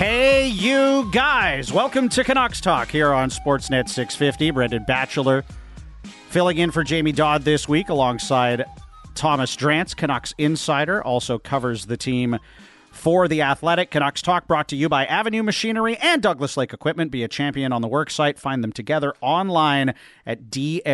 Hey, you guys. Welcome to Canucks Talk here on Sportsnet 650. Brendan Batchelor filling in for Jamie Dodd this week alongside Thomas Drance, Canucks insider, also covers the team for The Athletic. Canucks Talk brought to you by Avenue Machinery and Douglas Lake Equipment. Be a champion on the worksite. Find them together online at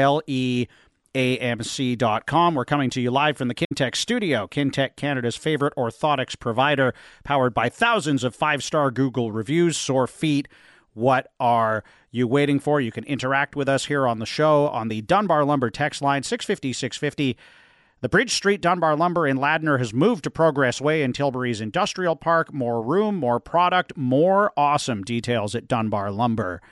DLEAMC.com. We're coming to you live from the Kintec studio. Kintec, Canada's favorite orthotics provider, powered by thousands of five-star Google reviews. Sore feet, what are you waiting for? You can interact with us here on the show on the Dunbar Lumber text line, 650-650. The Bridge Street Dunbar Lumber in Ladner has moved to Progress Way in Tilbury's Industrial Park. More room, more product, more awesome. Details at dunbarlumber.com.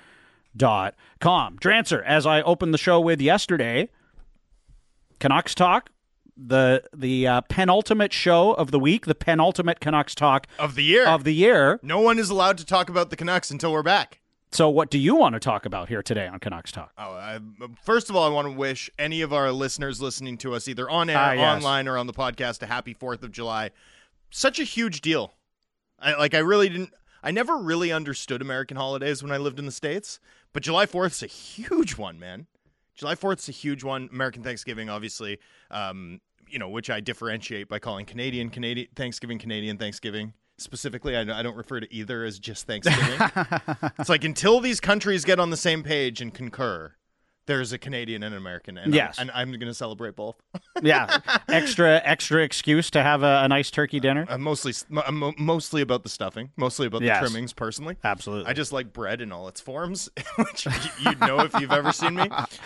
Drancer, as I opened the show with yesterday, Canucks Talk, the penultimate show of the week, the penultimate Canucks Talk of the year. No one is allowed to talk about the Canucks until we're back. So what do you want to talk about here today on Canucks Talk? First of all, I want to wish any of our listeners listening to us either on air, online, or on the podcast a happy 4th of July. Such a huge deal. I never really understood American holidays when I lived in the States, but July 4th is a huge one, man. July 4th is a huge one. American Thanksgiving, obviously, which I differentiate by calling Canadian Thanksgiving. Specifically, I don't refer to either as just Thanksgiving. It's like until these countries get on the same page and concur, there's a Canadian and an American. And yes. I'm going to celebrate both. Yeah. Extra excuse to have a nice turkey dinner. Mostly about the stuffing, mostly about the trimmings, personally. Absolutely. I just like bread in all its forms, which you'd know if you've ever seen me.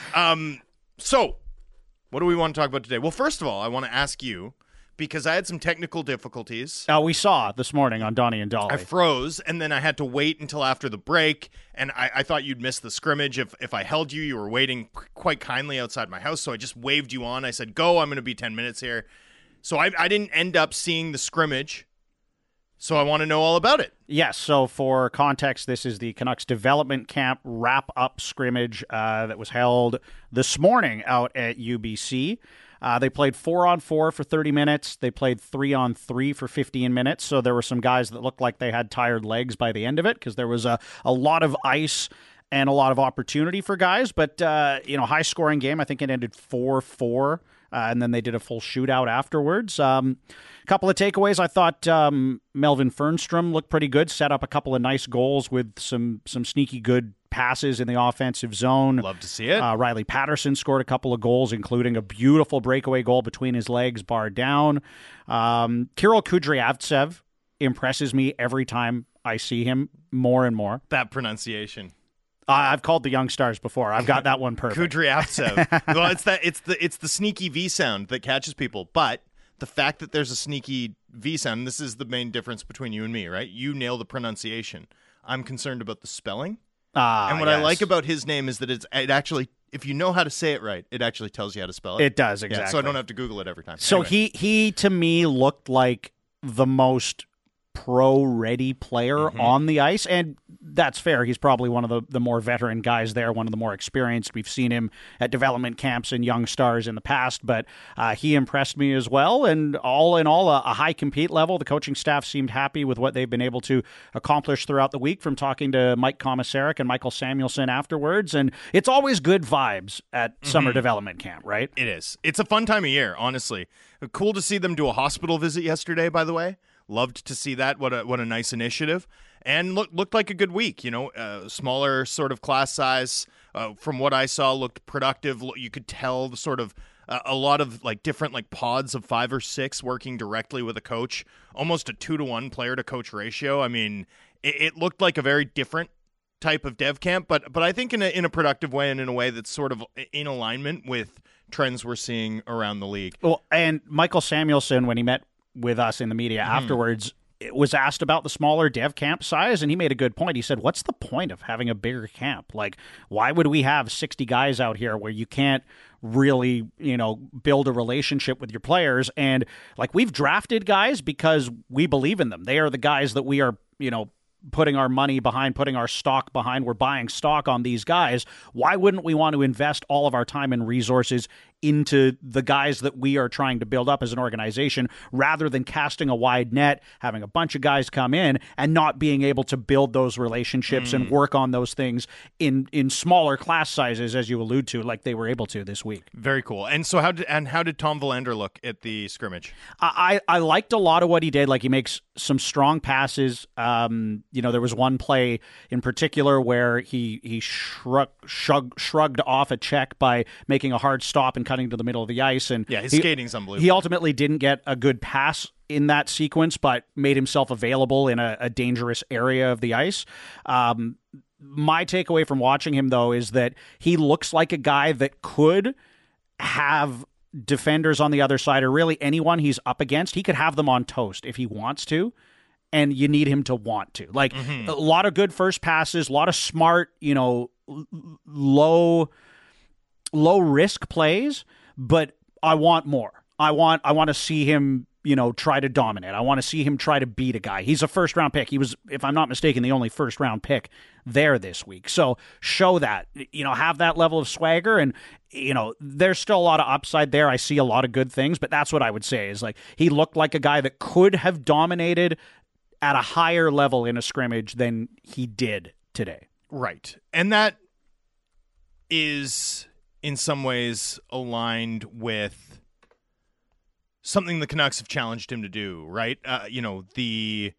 So, what do we want to talk about today? Well, first of all, I want to ask you, because I had some technical difficulties. We saw this morning on Donnie and Dolly. I froze, and then I had to wait until after the break, and I thought you'd miss the scrimmage. If I held you, you were waiting quite kindly outside my house, so I just waved you on. I said, go, I'm going to be 10 minutes here. So I didn't end up seeing the scrimmage, so I want to know all about it. Yes, so for context, this is the Canucks development camp wrap-up scrimmage that was held this morning out at UBC. They played 4-on-4 for 30 minutes. They played 3-on-3 for 15 minutes. So there were some guys that looked like they had tired legs by the end of it because there was a lot of ice and a lot of opportunity for guys. But, high-scoring game. I think it ended 4-4, and then they did a full shootout afterwards. A couple of takeaways. I thought Melvin Fernstrom looked pretty good, set up a couple of nice goals with some sneaky good passes in the offensive zone. Love to see it. Riley Patterson scored a couple of goals, including a beautiful breakaway goal between his legs, bar down. Kirill Kudryavtsev impresses me every time I see him more and more. That pronunciation. I've called the young stars before. I've got that one perfect. Kudryavtsev. Well, it's the sneaky V sound that catches people, but the fact that there's a sneaky V sound, and this is the main difference between you and me, right? You nail the pronunciation. I'm concerned about the spelling. And what I like about his name is that it actually, if you know how to say it right, it actually tells you how to spell it. It does, exactly. Yeah, so I don't have to Google it every time. So anyway. he to me looked like the most pro-ready player on the ice, and that's fair. He's probably one of the more veteran guys there, one of the more experienced. We've seen him at development camps and young stars in the past, but he impressed me as well, and all in all, a high compete level. The coaching staff seemed happy with what they've been able to accomplish throughout the week from talking to Mike Komisarek and Michael Samuelsson afterwards, and it's always good vibes at summer development camp, right? It is. It's a fun time of year, honestly. Cool to see them do a hospital visit yesterday, by the way. Loved to see that. What a nice initiative. And looked like a good week. Smaller sort of class size. From what I saw, looked productive. You could tell the sort of a lot of like different like pods of 5 or 6 working directly with a coach. Almost a 2-to-1 player to coach ratio. I mean, it looked like a very different type of dev camp, but I think in a productive way and in a way that's sort of in alignment with trends we're seeing around the league. Well, and Michael Samuelsson, when he met with us in the media afterwards, was asked about the smaller dev camp size, and he made a good point. He said, what's the point of having a bigger camp? Like, why would we have 60 guys out here where you can't really, build a relationship with your players? And like, we've drafted guys because we believe in them. They are the guys that we are, putting our money behind, putting our stock behind. We're buying stock on these guys. Why wouldn't we want to invest all of our time and resources into the guys that we are trying to build up as an organization, rather than casting a wide net, having a bunch of guys come in and not being able to build those relationships and work on those things in smaller class sizes, as you allude to, like they were able to this week. Very cool. And so how did Tom Verlander look at the scrimmage? I liked a lot of what he did. Like, he makes some strong passes. There was one play in particular where he shrugged off a check by making a hard stop and cutting to the middle of the ice. And yeah, his skating's unbelievable. He ultimately didn't get a good pass in that sequence, but made himself available in a dangerous area of the ice. My takeaway from watching him, though, is that he looks like a guy that could have defenders on the other side, or really anyone he's up against. He could have them on toast if he wants to, and you need him to want to. Like, a lot of good first passes, a lot of smart, low risk plays, but I want more. I want to see him, try to dominate. I want to see him try to beat a guy. He's a first round pick. He was, if I'm not mistaken, the only first round pick there this week. So show that, have that level of swagger, and there's still a lot of upside there. I see a lot of good things, but that's what I would say is, like, he looked like a guy that could have dominated at a higher level in a scrimmage than he did today. Right. And that is in some ways aligned with something the Canucks have challenged him to do, right? Be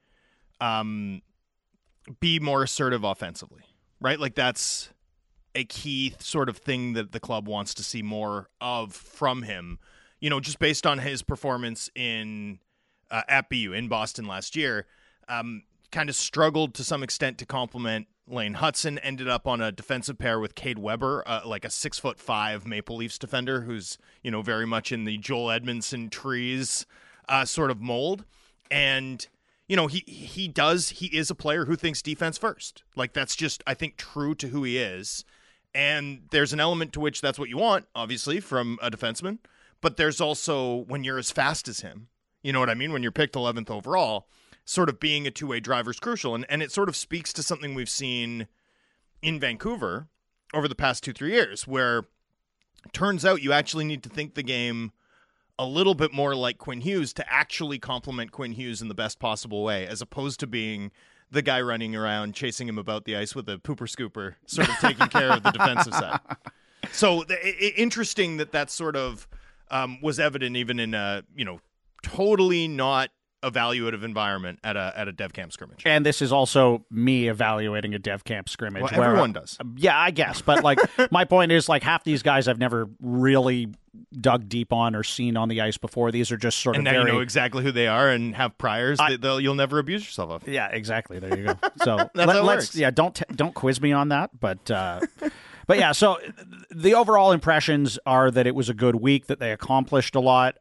more assertive offensively, right? Like, that's a key sort of thing that the club wants to see more of from him, just based on his performance in at BU in Boston last year. Kind of struggled to some extent to complement Lane Hutson, ended up on a defensive pair with Cade Weber, like a 6'5" Maple Leafs defender who's, very much in the Joel Edmondson trees sort of mold. And, he is a player who thinks defense first. Like, that's just, I think, true to who he is. And there's an element to which that's what you want, obviously, from a defenseman. But there's also, when you're as fast as him, you know what I mean? When you're picked 11th overall, sort of being a two-way driver is crucial. And it sort of speaks to something we've seen in Vancouver over the past 2-3 years, where it turns out you actually need to think the game a little bit more like Quinn Hughes to actually complement Quinn Hughes in the best possible way, as opposed to being the guy running around chasing him about the ice with a pooper scooper, sort of taking care of the defensive side. So interesting that sort of was evident even in a, totally not evaluative environment at a dev camp scrimmage. And this is also me evaluating a dev camp scrimmage. Well, everyone does. Yeah, I guess. But like, my point is, like, half these guys I've never really dug deep on or seen on the ice before. These are just sort of now you know exactly who they are and have priors that you'll never abuse yourself of. Yeah, exactly. There you go. So let's yeah, don't quiz me on that, but yeah, so the overall impressions are that it was a good week, that they accomplished a lot.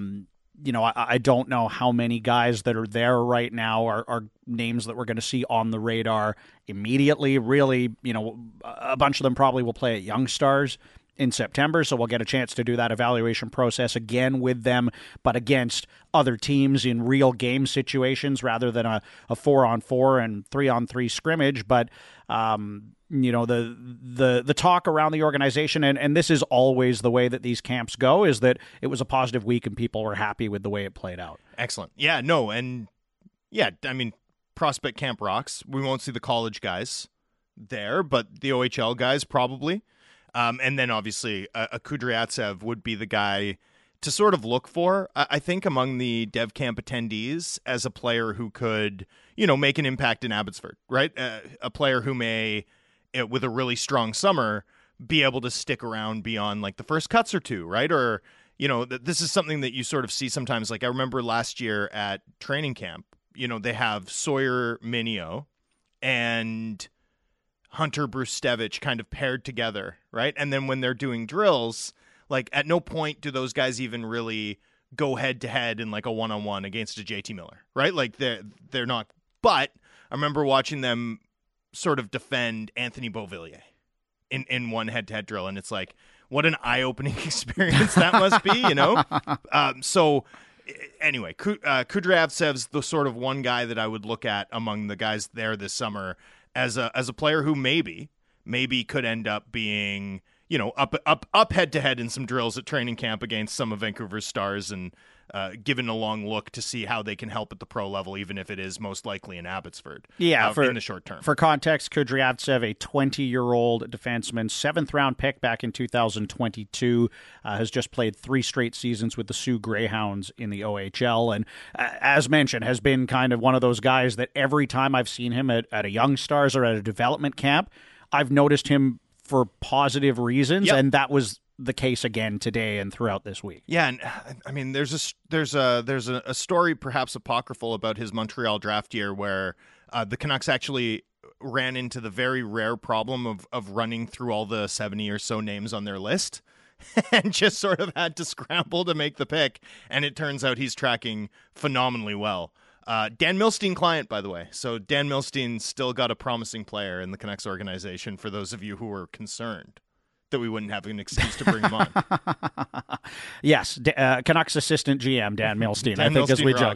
I don't know how many guys that are there right now are names that we're going to see on the radar immediately. Really, a bunch of them probably will play at Young Stars in September, so we'll get a chance to do that evaluation process again with them, but against other teams in real game situations rather than a 4-on-4 and 3-on-3 scrimmage. But the talk around the organization, and this is always the way that these camps go, is that it was a positive week and people were happy with the way it played out. Excellent. Yeah, no, and yeah, I mean, prospect camp rocks. We won't see the college guys there, but the OHL guys probably. And then obviously a Kudryavtsev would be the guy to sort of look for, I think, among the dev camp attendees as a player who could, make an impact in Abbotsford, right? A player who may, with a really strong summer, be able to stick around beyond like the first cuts or two, right? Or, this is something that you sort of see sometimes. Like, I remember last year at training camp, they have Sawyer Minio and Hunter Brustevich kind of paired together, right? And then when they're doing drills, like, at no point do those guys even really go head to head in like a one-on-one against a JT Miller, right? Like, they're not. But I remember watching them sort of defend Anthony Beauvillier in one head-to-head drill, and it's like, what an eye-opening experience that must be, So anyway, Kudryavtsev's the sort of one guy that I would look at among the guys there this summer as a player who maybe could end up being, up head to head in some drills at training camp against some of Vancouver's stars and given a long look to see how they can help at the pro level, even if it is most likely in Abbotsford. Yeah, in the short term. For context, Kudryavtsev, a 20-year-old defenseman, 7th-round pick back in 2022, has just played 3 straight seasons with the Sioux Greyhounds in the OHL, and as mentioned, has been kind of one of those guys that every time I've seen him at a Young Stars or at a development camp, I've noticed him for positive reasons, and that was the case again today and throughout this week. Yeah, and I mean, there's a story, perhaps apocryphal, about his Montreal draft year where the Canucks actually ran into the very rare problem of running through all the 70 or so names on their list and just sort of had to scramble to make the pick. And it turns out he's tracking phenomenally well. Dan Milstein client, by the way. So Dan Milstein still got a promising player in the Canucks organization, for those of you who were concerned that we wouldn't have an excuse to bring him on. Yes, Canucks assistant GM Dan Milstein, I think, as we joke.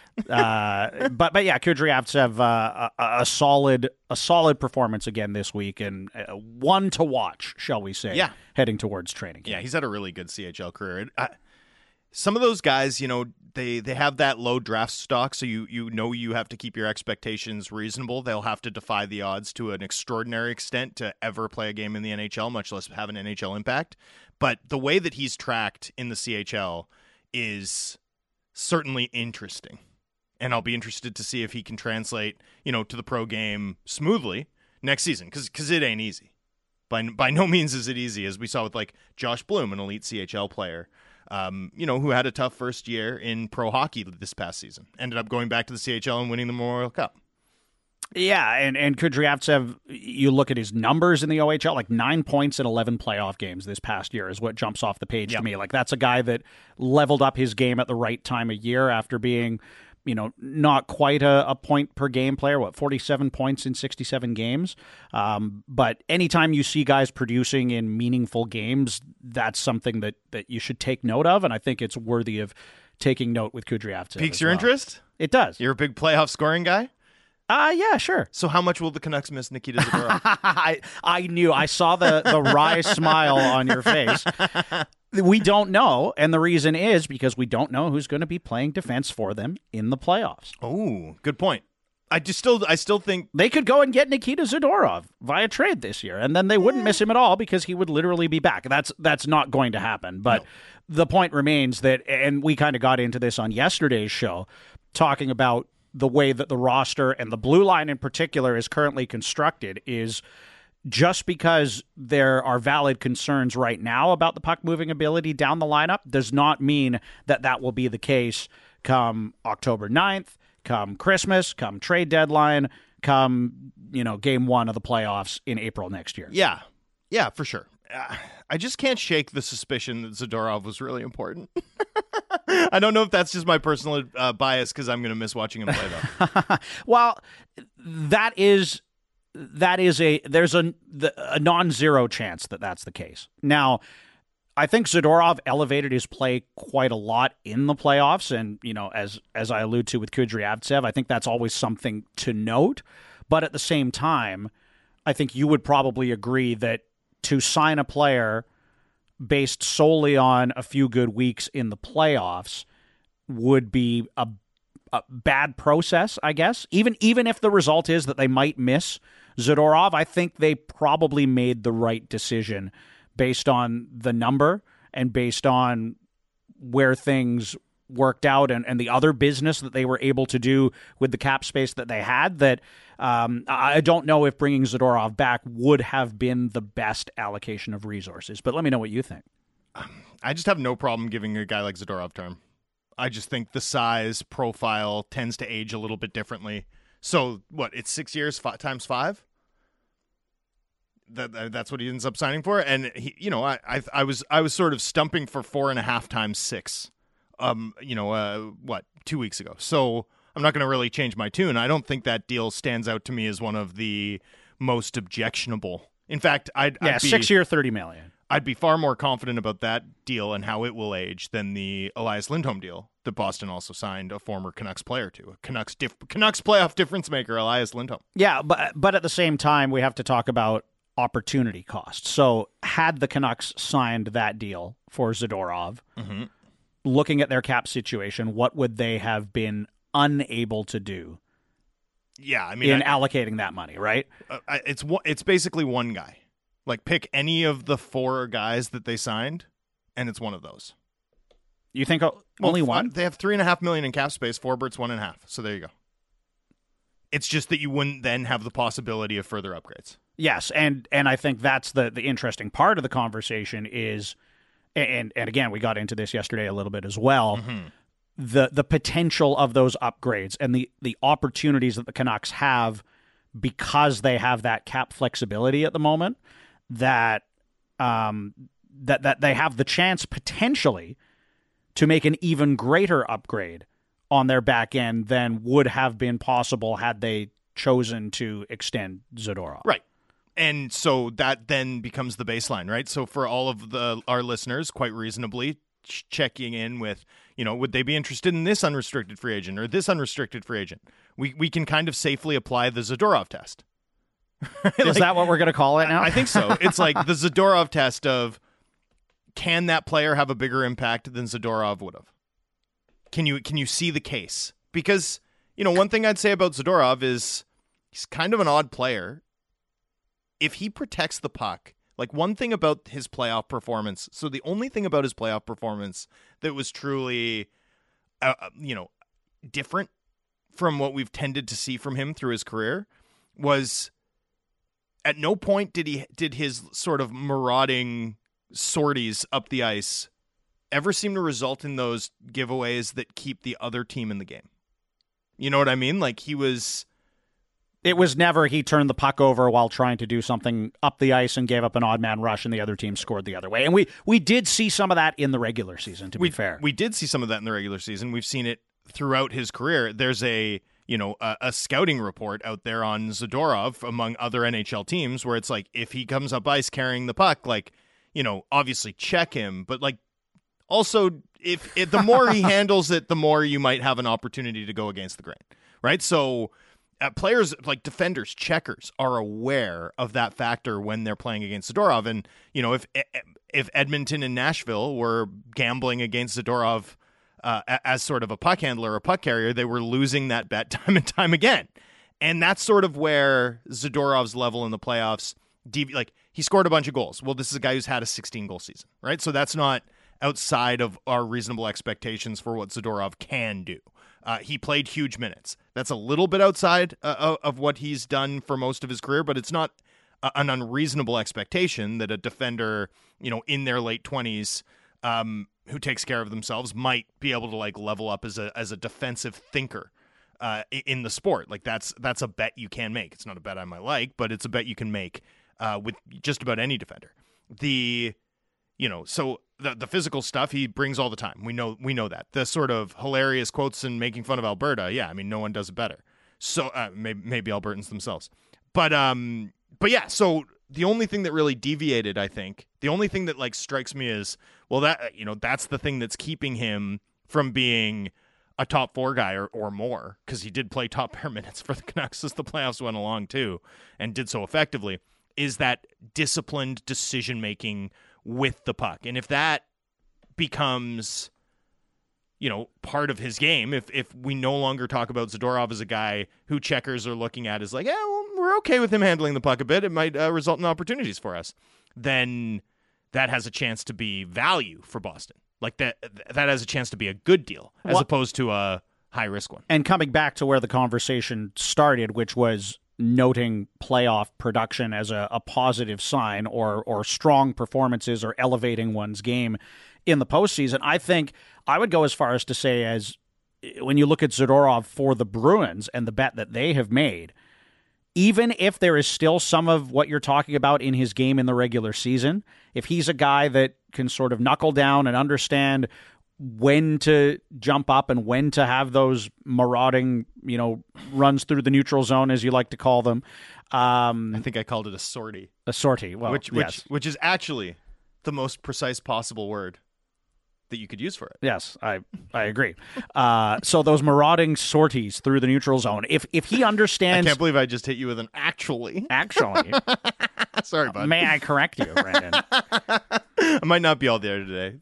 But yeah, Kudryavtsev, a solid performance again this week, and one to watch, shall we say? Yeah, heading towards training. Yeah, he's had a really good CHL career. Some of those guys, they have that low draft stock, so you have to keep your expectations reasonable. They'll have to defy the odds to an extraordinary extent to ever play a game in the NHL, much less have an NHL impact. But the way that he's tracked in the CHL is certainly interesting. And I'll be interested to see if he can translate, to the pro game smoothly next season, because it ain't easy. By no means is it easy, as we saw with like Josh Bloom, an elite CHL player, who had a tough first year in pro hockey this past season. Ended up going back to the CHL and winning the Memorial Cup. Yeah, and Kudryavtsev, you look at his numbers in the OHL, like 9 points in 11 playoff games this past year is what jumps off the page to me. Like, that's a guy that leveled up his game at the right time of year after being, not quite a point per game player, 47 points in 67 games. But anytime you see guys producing in meaningful games, that's something that you should take note of, and I think it's worthy of taking note with Kudryavtsev. Piques your interest? It does. You're a big playoff scoring guy? Yeah, sure. So how much will the Canucks miss Nikita Zadorov? I knew. I saw the wry smile on your face. We don't know, and the reason is because we don't know who's going to be playing defense for them in the playoffs. Oh, good point. I still think they could go and get Nikita Zadorov via trade this year, and then they wouldn't miss him at all because he would literally be back. That's not going to happen. But the point remains that, and we kind of got into this on yesterday's show, talking about the way that the roster and the blue line in particular is currently constructed is just because there are valid concerns right now about the puck moving ability down the lineup does not mean that will be the case come October 9th, come Christmas, come trade deadline, come, game 1 of the playoffs in April next year. Yeah, for sure. I just can't shake the suspicion that Zadorov was really important. I don't know if that's just my personal bias because I'm going to miss watching him play, though. Well, there's a non-zero chance that that's the case. Now, I think Zadorov elevated his play quite a lot in the playoffs, and as I allude to with Kudryavtsev, I think that's always something to note. But at the same time, I think you would probably agree that to sign a player based solely on a few good weeks in the playoffs would be a bad process, I guess. Even if the result is that they might miss Zadorov, I think they probably made the right decision based on the number and based on where things worked out and the other business that they were able to do with the cap space that they had, that I don't know if bringing Zadorov back would have been the best allocation of resources. But let me know what you think. I just have no problem giving a guy like Zadorov term. I just think the size profile tends to age a little bit differently. So what? It's 6 years times 5. That's what he ends up signing for. And he, I was sort of stumping for 4.5 times 6. 2 weeks ago. So I'm not going to really change my tune. I don't think that deal stands out to me as one of the most objectionable. In fact, I'd be 6 year, $30 million. I'd be far more confident about that deal and how it will age than the Elias Lindholm deal that Boston also signed a former Canucks player to. A Canucks playoff difference maker, Elias Lindholm. Yeah, but at the same time, we have to talk about opportunity cost. So had the Canucks signed that deal for Zadorov, looking at their cap situation, what would they have been unable to do? Yeah, I mean, in allocating that money, right? It's basically one guy. Like, pick any of the 4 guys that they signed, and it's one of those. You think only one? They have $3.5 million in cap space. Forbert's $1.5. So there you go. It's just that you wouldn't then have the possibility of further upgrades. Yes, and I think that's the interesting part of the conversation is, and again, we got into this yesterday a little bit as well, the potential of those upgrades and the opportunities that the Canucks have because they have that cap flexibility at the moment, that that they have the chance potentially to make an even greater upgrade on their back end than would have been possible had they chosen to extend Zadorov. Right. And so that then becomes the baseline, right? So for all of our listeners, quite reasonably, checking in with, would they be interested in this unrestricted free agent or this unrestricted free agent? We can kind of safely apply the Zadorov test. Is that what we're going to call it now? I think so. It's like the Zadorov test of, can that player have a bigger impact than Zadorov would have? Can you see the case? Because, one thing I'd say about Zadorov is he's kind of an odd player. If he protects the puck, like one thing about his playoff performance, so the only thing about his playoff performance that was truly, different from what we've tended to see from him through his career was at no point did his sort of marauding sorties up the ice ever seem to result in those giveaways that keep the other team in the game. You know what I mean? Like it was never he turned the puck over while trying to do something up the ice and gave up an odd man rush and the other team scored the other way. And we did see some of that in the regular season, to be fair. We did see some of that in the regular season. We've seen it throughout his career. There's a scouting report out there on Zadorov among other NHL teams where it's like, if he comes up ice carrying the puck, like, obviously check him, but like also if the more he handles it, the more you might have an opportunity to go against the grain, right? So players like defenders, checkers are aware of that factor when they're playing against Zadorov. And, if Edmonton and Nashville were gambling against Zadorov as sort of a puck handler or puck carrier, they were losing that bet time and time again. And that's sort of where Zadorov's level in the playoffs, he scored a bunch of goals. Well, this is a guy who's had a 16-goal season, right? So that's not outside of our reasonable expectations for what Zadorov can do. He played huge minutes. That's a little bit outside of what he's done for most of his career, but it's not an unreasonable expectation that a defender, in their late 20s, who takes care of themselves might be able to like level up as a defensive thinker in the sport. Like that's a bet you can make. It's not a bet I might like, but it's a bet you can make with just about any defender. So the physical stuff he brings all the time. We know that. The sort of hilarious quotes and making fun of Alberta. Yeah, I mean, no one does it better. So maybe Albertans themselves. But yeah. So the only thing that really deviated, I think, the only thing that like strikes me is, well, that that's the thing that's keeping him from being a top 4 guy or more, because he did play top pair minutes for the Canucks as the playoffs went along too, and did so effectively. Is that disciplined decision making with the puck. And if that becomes, part of his game, if we no longer talk about Zadorov as a guy who checkers are looking at as like, yeah, well, we're okay with him handling the puck a bit, it might result in opportunities for us, then that has a chance to be value for Boston. Like that has a chance to be a good deal as opposed to a high-risk one. And coming back to where the conversation started, which was noting playoff production as a positive sign or strong performances or elevating one's game in the postseason, I think I would go as far as to say, as when you look at Zadorov for the Bruins and the bet that they have made, even if there is still some of what you're talking about in his game in the regular season, if he's a guy that can sort of knuckle down and understand when to jump up and when to have those marauding, runs through the neutral zone, as you like to call them. I think I called it a sortie. A sortie, well, which is actually the most precise possible word. that you could use for it. Yes, I agree. So those marauding sorties through the neutral zone, if he understands... I can't believe I just hit you with an actually. Actually. Sorry, bud. May I correct you, Brandon? I might not be all there today.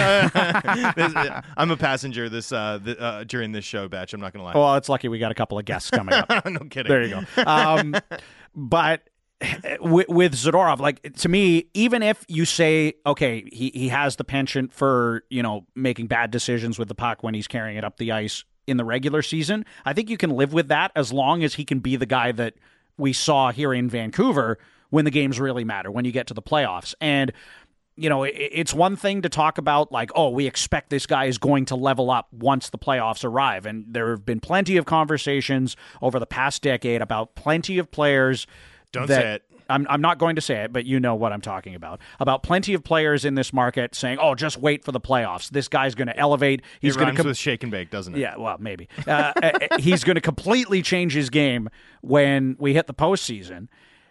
I'm a passenger during this show, Batch. I'm not going to lie. Well, it's lucky we got a couple of guests coming up. No kidding. There you go. But with Zadorov, like, to me, even if you say, okay, he has the penchant for, making bad decisions with the puck when he's carrying it up the ice in the regular season, I think you can live with that as long as he can be the guy that we saw here in Vancouver when the games really matter, when you get to the playoffs. And, it's one thing to talk about, like, oh, we expect this guy is going to level up once the playoffs arrive. And there have been plenty of conversations over the past decade about plenty of players. Don't say it. I'm not going to say it, but you know what I'm talking about. About plenty of players in this market saying, oh, just wait for the playoffs. This guy's going to elevate. He's going to with shake and bake, doesn't it? Yeah, well, maybe. He's going to completely change his game when we hit the postseason.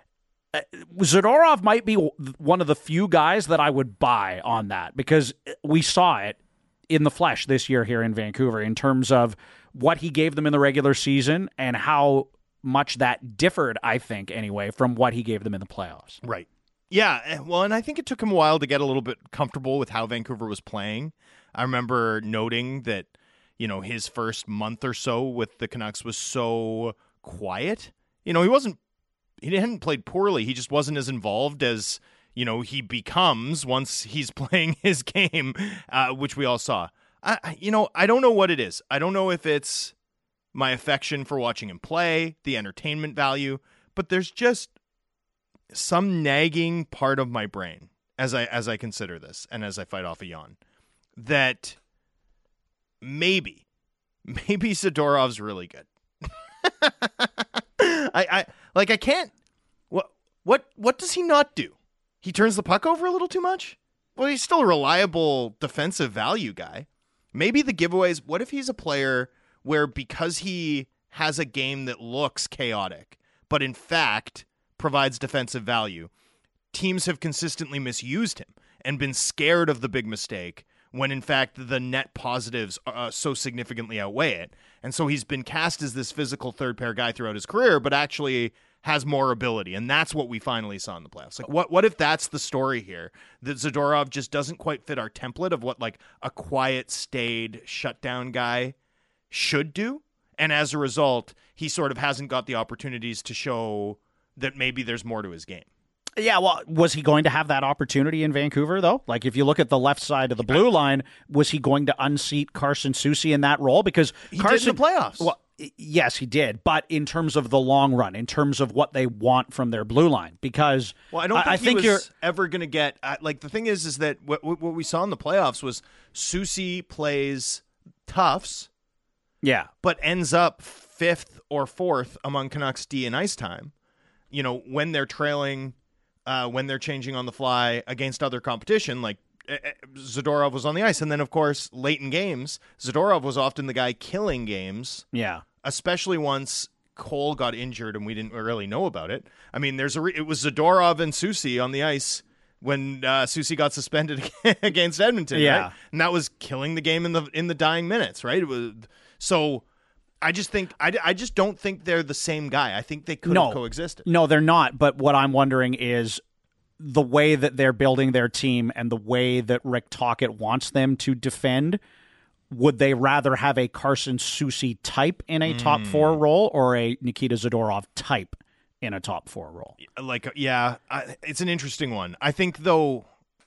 Zadorov might be one of the few guys that I would buy on that, because we saw it in the flesh this year here in Vancouver in terms of what he gave them in the regular season and how much that differed, I think, anyway, from what he gave them in the playoffs. Right. Yeah, well, and I think it took him a while to get a little bit comfortable with how Vancouver was playing. I remember noting that, his first month or so with the Canucks was so quiet. He hadn't played poorly. He just wasn't as involved as, he becomes once he's playing his game, which we all saw. I don't know what it is. I don't know if it's my affection for watching him play, the entertainment value, but there's just some nagging part of my brain as I consider this and as I fight off a yawn that maybe Zadorov's really good. I can't. What does he not do? He turns the puck over a little too much? Well, he's still a reliable defensive value guy. Maybe the giveaways. What if he's a player where, because he has a game that looks chaotic, but in fact provides defensive value, teams have consistently misused him and been scared of the big mistake when in fact the net positives so significantly outweigh it. And so he's been cast as this physical third pair guy throughout his career, but actually has more ability. And that's what we finally saw in the playoffs. Like, what if that's the story here? That Zadorov just doesn't quite fit our template of what, like, a quiet, staid, shutdown guy should do. And as a result, he sort of hasn't got the opportunities to show that maybe there's more to his game. Yeah, well, was he going to have that opportunity in Vancouver, though? Like, if you look at the left side of the blue line, was he going to unseat Carson Soucy in that role? Because he did in the playoffs. Well, yes, he did. But in terms of the long run, in terms of what they want from their blue line, because I don't think he was ever going to get. The thing is that what we saw in the playoffs was Soucy plays toughs, but ends up 5th or 4th among Canucks D in ice time. When they're trailing. When they're changing on the fly against other competition, like Zadorov was on the ice. And then, of course, late in games, Zadorov was often the guy killing games. Yeah. Especially once Cole got injured and we didn't really know about it. I mean, it was Zadorov and Soucy on the ice when Soucy got suspended against Edmonton, right? And that was killing the game in the dying minutes, right? It was so. I just don't think they're the same guy. I think they could have coexisted. No, they're not. But what I'm wondering is the way that they're building their team and the way that Rick Tocchet wants them to defend. Would they rather have a Carson Soucy type in a top 4 role or a Nikita Zadorov type in a top 4 role? It's an interesting one. I think, though,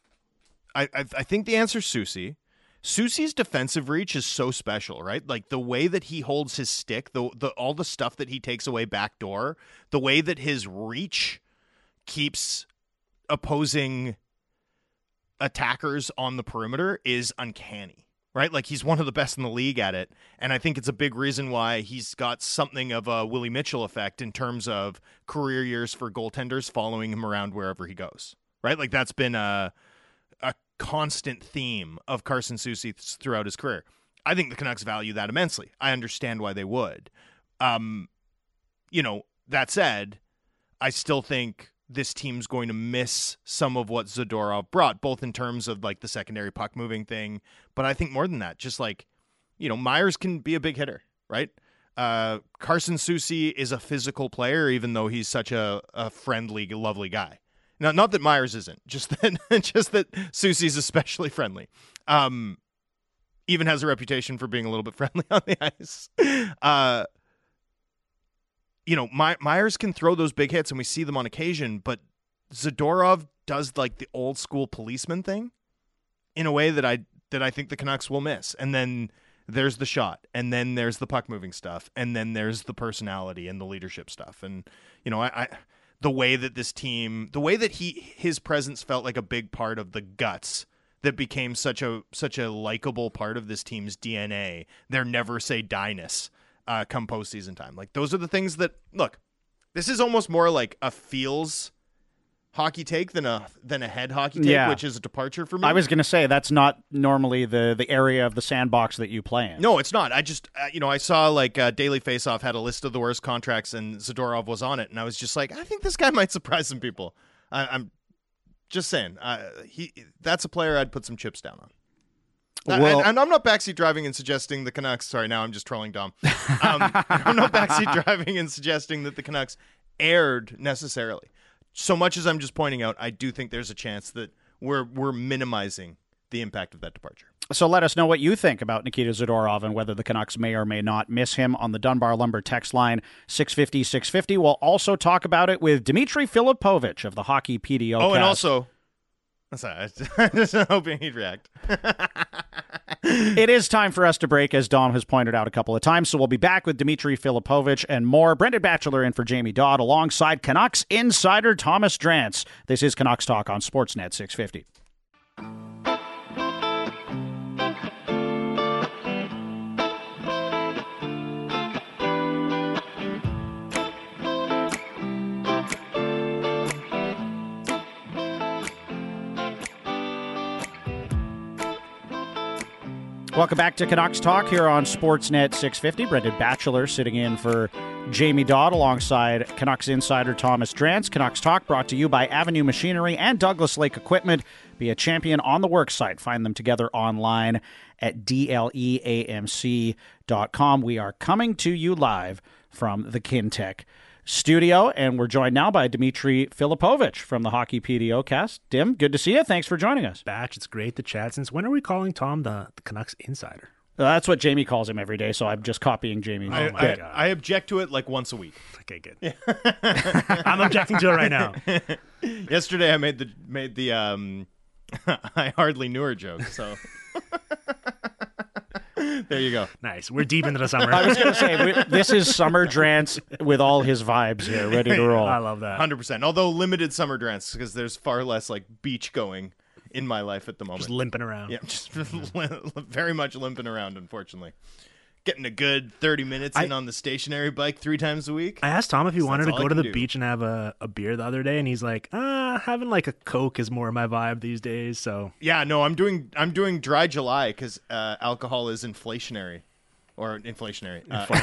I think the answer is Soucy. Soucy's defensive reach is so special, right? Like the way that he holds his stick, all the stuff that he takes away backdoor, the way that his reach keeps opposing attackers on the perimeter is uncanny, right? Like he's one of the best in the league at it. And I think it's a big reason why he's got something of a Willie Mitchell effect in terms of career years for goaltenders following him around wherever he goes, right? Like that's been a constant theme of Carson Soucy throughout his career. I think the Canucks value that immensely. I understand why they would. That said, I still think this team's going to miss some of what Zadorov brought, both in terms of like the secondary puck moving thing, but I think more than that, just like, Myers can be a big hitter, right? Carson Soucy is a physical player, even though he's such a friendly, lovely guy. Now, not that Myers isn't, just that Soucy's especially friendly. Even has a reputation for being a little bit friendly on the ice. Myers can throw those big hits, and we see them on occasion, but Zadorov does like the old school policeman thing in a way that I think the Canucks will miss. And then there's the shot, and then there's the puck moving stuff, and then there's the personality and the leadership stuff. And the way that this team, the way that his presence felt like a big part of the guts that became such a likable part of this team's DNA. Their never say die-ness come postseason time. Like, those are the things that, look, this is almost more like a feels hockey take than a head hockey take, which is a departure for me. I was going to say that's not normally the area of the sandbox that you play in. No, it's not. I just I saw like Daily Faceoff had a list of the worst contracts and Zadorov was on it, and I was just like, I think this guy might surprise some people. I'm just saying, that's a player I'd put some chips down on. Well, and I'm not backseat driving and suggesting the Canucks. Sorry, now I'm just trolling Dom. I'm not backseat driving and suggesting that the Canucks erred necessarily. So much as I'm just pointing out, I do think there's a chance that we're minimizing the impact of that departure. So let us know what you think about Nikita Zadorov and whether the Canucks may or may not miss him on the Dunbar Lumber text line 650-650. We'll also talk about it with Dmitry Filipovich of the Hockey PDO. Oh, and also, sorry, I was hoping he'd react. It is time for us to break, as Dom has pointed out a couple of times, so we'll be back with Dmitry Filipovich and more. Brendan Batchelor in for Jamie Dodd alongside Canucks insider Thomas Drance. This is Canucks Talk on Sportsnet 650. Welcome back to Canucks Talk here on Sportsnet 650. Brendan Batchelor sitting in for Jamie Dodd alongside Canucks insider Thomas Drance. Canucks Talk brought to you by Avenue Machinery and Douglas Lake Equipment. Be a champion on the work site. Find them together online at dleamc.com. We are coming to you live from the Kintec studio, and we're joined now by Dmitry Filipovich from the Hockey PDO cast. Dim, good to see you. Thanks for joining us. Batch, it's great to chat. Since when are we calling Tom the Canucks insider? That's what Jamie calls him every day, so I'm just copying Jamie. I object to it like once a week. Okay, good. Yeah. I'm objecting to it right now. Yesterday I made the I hardly knew her joke, so there you go. Nice. We're deep into the summer. I was going to say, this is Summer Drance with all his vibes here, ready to roll. I love that. 100%. Although limited Summer Drance, because there's far less like beach going in my life at the moment. Just limping around. Yeah, just very much limping around, unfortunately. Getting a good 30 minutes in on the stationary bike 3 times a week. I asked Tom if he wanted to go to the beach and have a beer the other day, and he's like, having like a Coke is more my vibe these days. So yeah, no, I'm doing dry July because alcohol is inflationary. Or inflationary.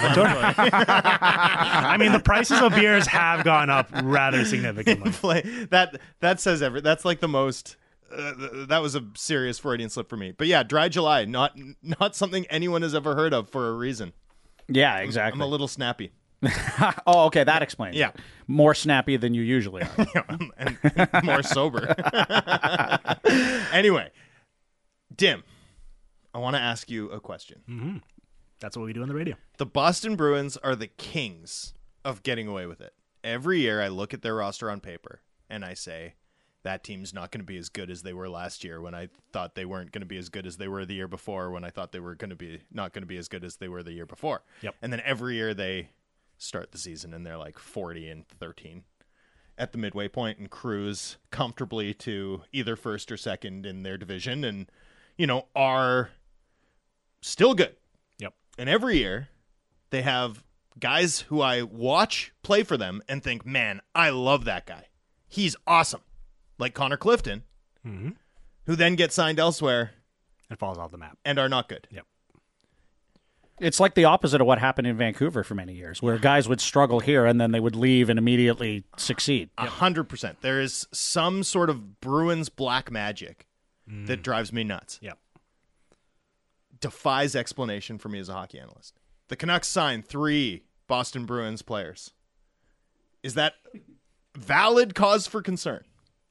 I mean, the prices of beers have gone up rather significantly. That says everything. That's like the most. That was a serious Freudian slip for me. But yeah, dry July, not something anyone has ever heard of for a reason. Yeah, exactly. I'm a little snappy. Oh, okay, that explains. Yeah, more snappy than you usually are, and more sober. Anyway, Dim, I want to ask you a question. Mm-hmm. That's what we do on the radio. The Boston Bruins are the kings of getting away with it. Every year, I look at their roster on paper and I say, that team's not going to be as good as they were last year when I thought they weren't going to be as good as they were the year before when I thought they were not going to be as good as they were the year before. Yep. And then every year they start the season and they're like 40-13 at the midway point and cruise comfortably to either first or second in their division and, are still good. Yep. And every year they have guys who I watch play for them and think, man, I love that guy. He's awesome. Like Connor Clifton, who then gets signed elsewhere and falls off the map and are not good. Yep. It's like the opposite of what happened in Vancouver for many years, where guys would struggle here and then they would leave and immediately succeed. 100%. There is some sort of Bruins black magic that drives me nuts. Yep. Defies explanation for me as a hockey analyst. The Canucks signed 3 Boston Bruins players. Is that valid cause for concern?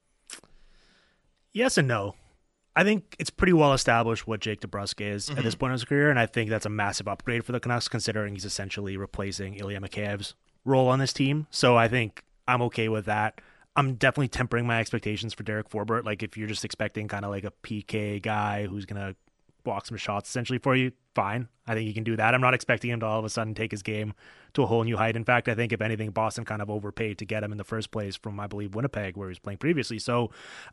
Yes and no. I think it's pretty well established what Jake DeBrusk is at this point in his career, and I think that's a massive upgrade for the Canucks, considering he's essentially replacing Ilya Mikheyev's role on this team. So I think I'm okay with that. I'm definitely tempering my expectations for Derek Forbort. Like, if you're just expecting kind of like a PK guy who's going to block some shots essentially for you, fine. I think he can do that. I'm not expecting him to all of a sudden take his game to a whole new height. In fact, I think if anything, Boston kind of overpaid to get him in the first place from, I believe, Winnipeg, where he was playing previously. So,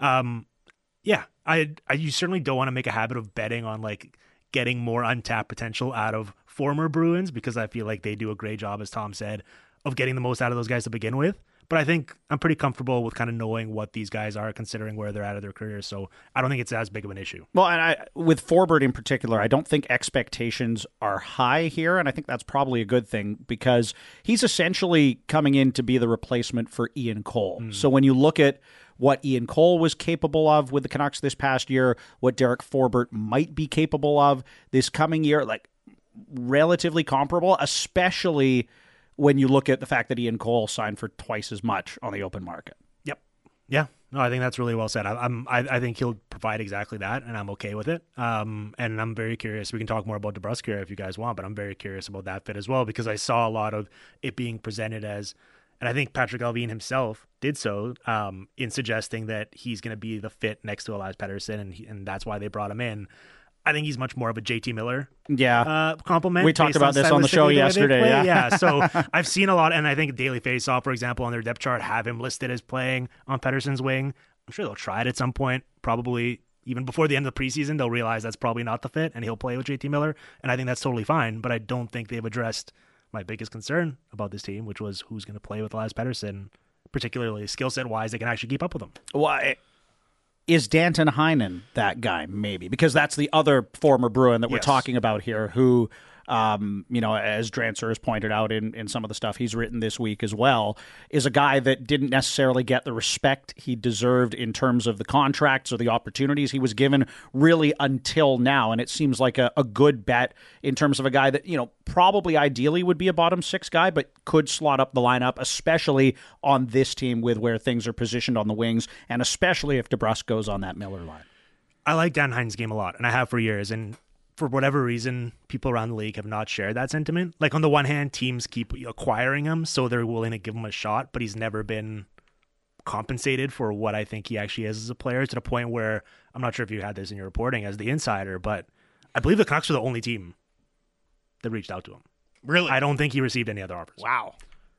yeah, you certainly don't want to make a habit of betting on like getting more untapped potential out of former Bruins, because I feel like they do a great job, as Tom said, of getting the most out of those guys to begin with. But I think I'm pretty comfortable with kind of knowing what these guys are, considering where they're at of their careers. So I don't think it's as big of an issue. Well, and with Forbort in particular, I don't think expectations are high here, and I think that's probably a good thing, because he's essentially coming in to be the replacement for Ian Cole. So when you look at what Ian Cole was capable of with the Canucks this past year, what Derek Forbort might be capable of this coming year, like relatively comparable, especially when you look at the fact that Ian Cole signed for twice as much on the open market. Yep. Yeah. No, I think that's really well said. I think he'll provide exactly that, and I'm okay with it. And I'm very curious. We can talk more about DeBrusk here if you guys want, but I'm very curious about that fit as well, because I saw a lot of it being presented as, and I think Patrick Allvin himself did so, in suggesting that he's going to be the fit next to Elias Pettersson, and that's why they brought him in. I think he's much more of a JT Miller compliment. We talked about this on the show yesterday. Yeah. So I've seen a lot, and I think Daily Faceoff, for example, on their depth chart, have him listed as playing on Pettersson's wing. I'm sure they'll try it at some point, probably even before the end of the preseason. They'll realize that's probably not the fit, and he'll play with JT Miller, and I think that's totally fine. But I don't think they've addressed my biggest concern about this team, which was who's going to play with Elias Pettersson, particularly skill set wise, they can actually keep up with him. Why? Is Danton Heinen that guy? Maybe, because that's the other former Bruin that we're talking about here, who, as Drancer has pointed out in some of the stuff he's written this week as well, is a guy that didn't necessarily get the respect he deserved in terms of the contracts or the opportunities he was given really until now. And it seems like a good bet in terms of a guy that, probably ideally would be a bottom 6 guy, but could slot up the lineup, especially on this team with where things are positioned on the wings, and especially if DeBrusk goes on that Miller line. I like Dan Heinen's game a lot, and I have for years. And for whatever reason, people around the league have not shared that sentiment. Like, on the one hand, teams keep acquiring him, so they're willing to give him a shot, but he's never been compensated for what I think he actually is as a player, to the point where, I'm not sure if you had this in your reporting as the insider, but I believe the Canucks were the only team that reached out to him. Really? I don't think he received any other offers. Wow.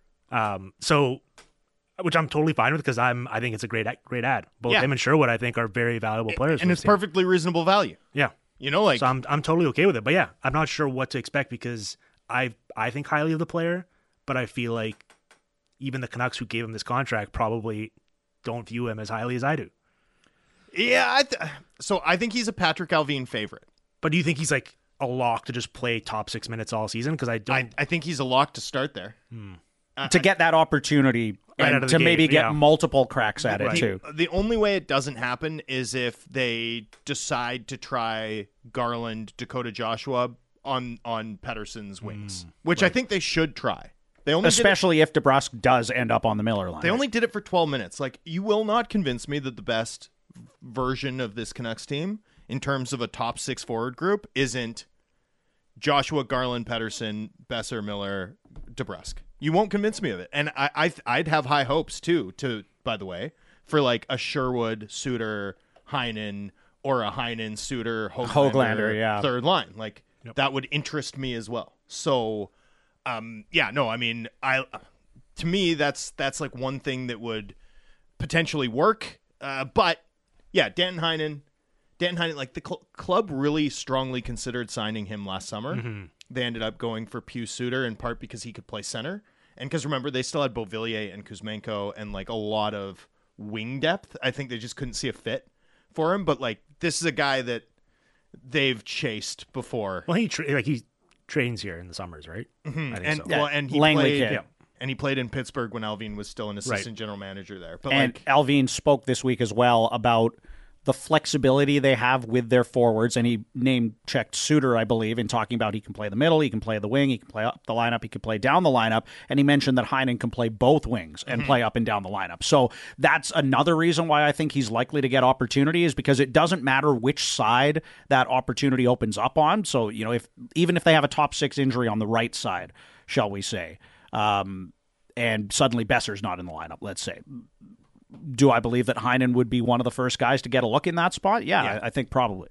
So, which I'm totally fine with, because I think it's a great ad. Both him and Sherwood, I think, are very valuable players. And it's perfectly reasonable value. Yeah. So I'm totally okay with it. But yeah, I'm not sure what to expect, because I think highly of the player, but I feel like even the Canucks who gave him this contract probably don't view him as highly as I do. Yeah, so I think he's a Patrick Allvin favorite. But do you think he's like a lock to just play top 6 minutes all season? Because I think he's a lock to start there. To get that opportunity and to maybe get multiple cracks at it too. The only way it doesn't happen is if they decide to try Garland, Dakota Joshua on Pettersson's wings, which I think they should try. Especially if DeBrusk does end up on the Miller line. They only did it for 12 minutes. Like, you will not convince me that the best version of this Canucks team in terms of a top 6 forward group isn't Joshua, Garland, Pettersson, Besser, Miller, DeBrusk. You won't convince me of it. And I'd have high hopes too, by the way, for like a Sherwood, Suter, Heinen, or a Heinen, Suter, Höglander third line. Like, that would interest me as well. So, to me, that's like one thing that would potentially work. But yeah, Danton Heinen, like the club really strongly considered signing him last summer. Mm-hmm. They ended up going for Pius Suter, in part because he could play center. And because, remember, they still had Beauvillier and Kuzmenko and like a lot of wing depth. I think they just couldn't see a fit for him. But like, this is a guy that they've chased before. Well, he trains here in the summers, right? Mm-hmm. I think And so. well, and he Langley played. kid. Yeah. And he played in Pittsburgh when Alvin was still an assistant general manager there. But and Alvin spoke this week as well about the flexibility they have with their forwards, and he name-checked Suter, I believe, in talking about he can play the middle, he can play the wing, he can play up the lineup, he can play down the lineup, and he mentioned that Heinen can play both wings and play up and down the lineup. So that's another reason why I think he's likely to get opportunity, is because it doesn't matter which side that opportunity opens up on. So, even if they have a top six injury on the right side, shall we say, and suddenly Besser's not in the lineup, let's say. Do I believe that Heinen would be one of the first guys to get a look in that spot? Yeah. I think probably.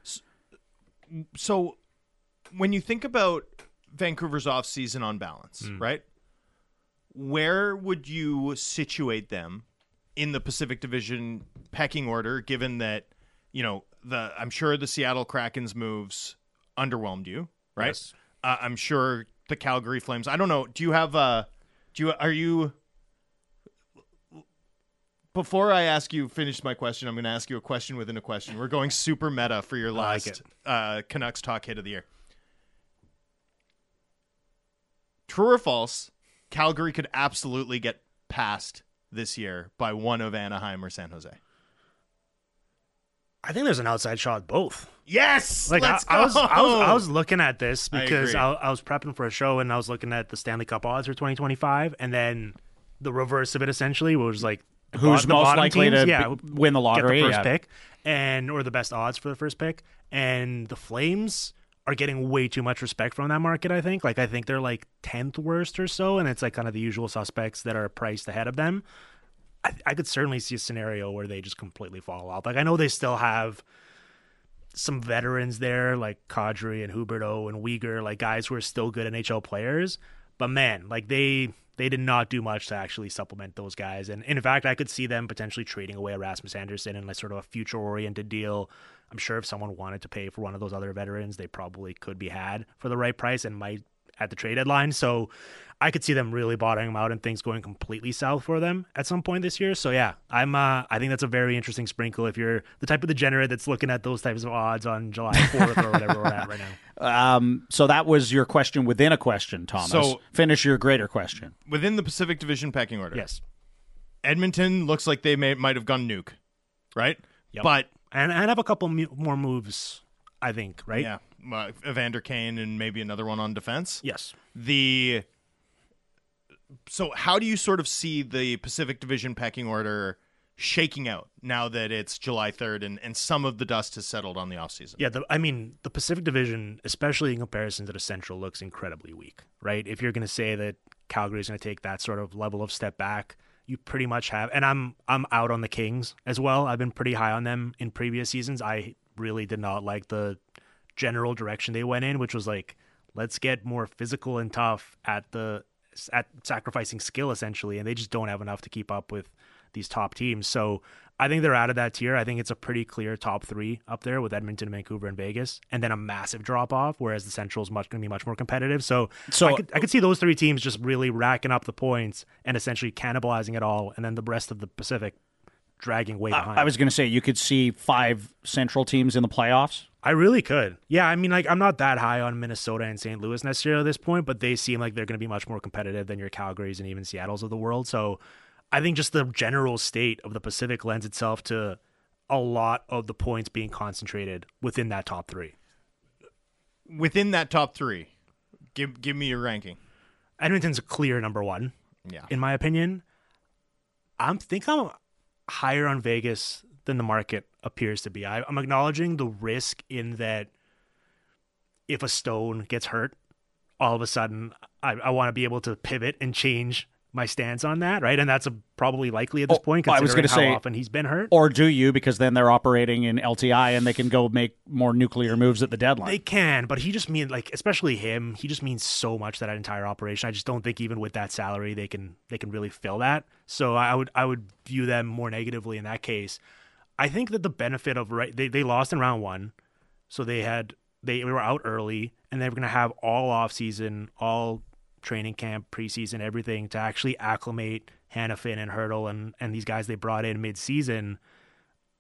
So when you think about Vancouver's offseason on balance, right? Where would you situate them in the Pacific Division pecking order, given that, I'm sure the Seattle Kraken's moves underwhelmed you, right? Yes. I'm sure the Calgary Flames. I don't know. Before I finish my question, I'm going to ask you a question within a question. We're going super meta for your last Canucks Talk Hit of the Year. True or false, Calgary could absolutely get passed this year by one of Anaheim or San Jose? I think there's an outside shot both. Yes! Let's go! I was looking at this because I was prepping for a show, and I was looking at the Stanley Cup odds for 2025, and then the reverse of it essentially was like, who's most likely teams, to win the lottery, get the first pick, or the best odds for the first pick. And the Flames are getting way too much respect from that market, I think. I think they're 10th worst or so, and it's kind of the usual suspects that are priced ahead of them. I could certainly see a scenario where they just completely fall off. I know they still have some veterans there, like Kadri and Huberdeau and Weegar, guys who are still good NHL players. But man, they did not do much to actually supplement those guys. And in fact, I could see them potentially trading away Rasmus Andersson in sort of a future-oriented deal. I'm sure if someone wanted to pay for one of those other veterans, they probably could be had for the right price and might at the trade deadline. So I could see them really bottoming out and things going completely south for them at some point this year. So yeah, I think that's a very interesting sprinkle if you're the type of degenerate that's looking at those types of odds on July 4th or whatever we're at right now. So that was your question within a question, Thomas. So finish your greater question. Within the Pacific Division pecking order. Yes. Edmonton looks like they might have gone nuke, right? Yep. But and have a couple more moves, I think, right? Yeah. Evander Kane and maybe another one on defense. Yes. So how do you sort of see the Pacific Division pecking order shaking out now that it's July 3rd and some of the dust has settled on the offseason? Yeah, the Pacific Division, especially in comparison to the Central, looks incredibly weak, right? If you're going to say that Calgary is going to take that sort of level of step back, you pretty much have. And I'm out on the Kings as well. I've been pretty high on them in previous seasons. I really did not like the general direction they went in, which was let's get more physical and tough at sacrificing skill essentially, and they just don't have enough to keep up with these top teams. So I think they're out of that tier. I think it's a pretty clear top three up there with Edmonton, Vancouver, and Vegas, and then a massive drop off, whereas the Central is going to be much more competitive. So I could see those three teams just really racking up the points and essentially cannibalizing it all, and then the rest of the Pacific dragging way behind. I was going to say, you could see 5 Central teams in the playoffs. I really could. Yeah, I mean, I'm not that high on Minnesota and St. Louis necessarily at this point, but they seem like they're going to be much more competitive than your Calgarys and even Seattles of the world. So I think just the general state of the Pacific lends itself to a lot of the points being concentrated within that top 3. Within that top 3, give me your ranking. Edmonton's a clear number 1, in my opinion. I'm higher on Vegas than the market appears to be. I'm acknowledging the risk in that if a Stone gets hurt, all of a sudden I want to be able to pivot and change my stance on that, right? And that's probably likely at this point, considering how often he's been hurt. Or do you, because then they're operating in LTI and they can go make more nuclear moves at the deadline. They can, but he just means, especially him, he just means so much to that entire operation. I just don't think even with that salary they can really fill that. So I would view them more negatively in that case. I think that the benefit of they lost in round 1, so they were out early, and they were going to have all off season, all training camp, preseason, everything to actually acclimate Hanifin and Hurdle and these guys they brought in mid-season.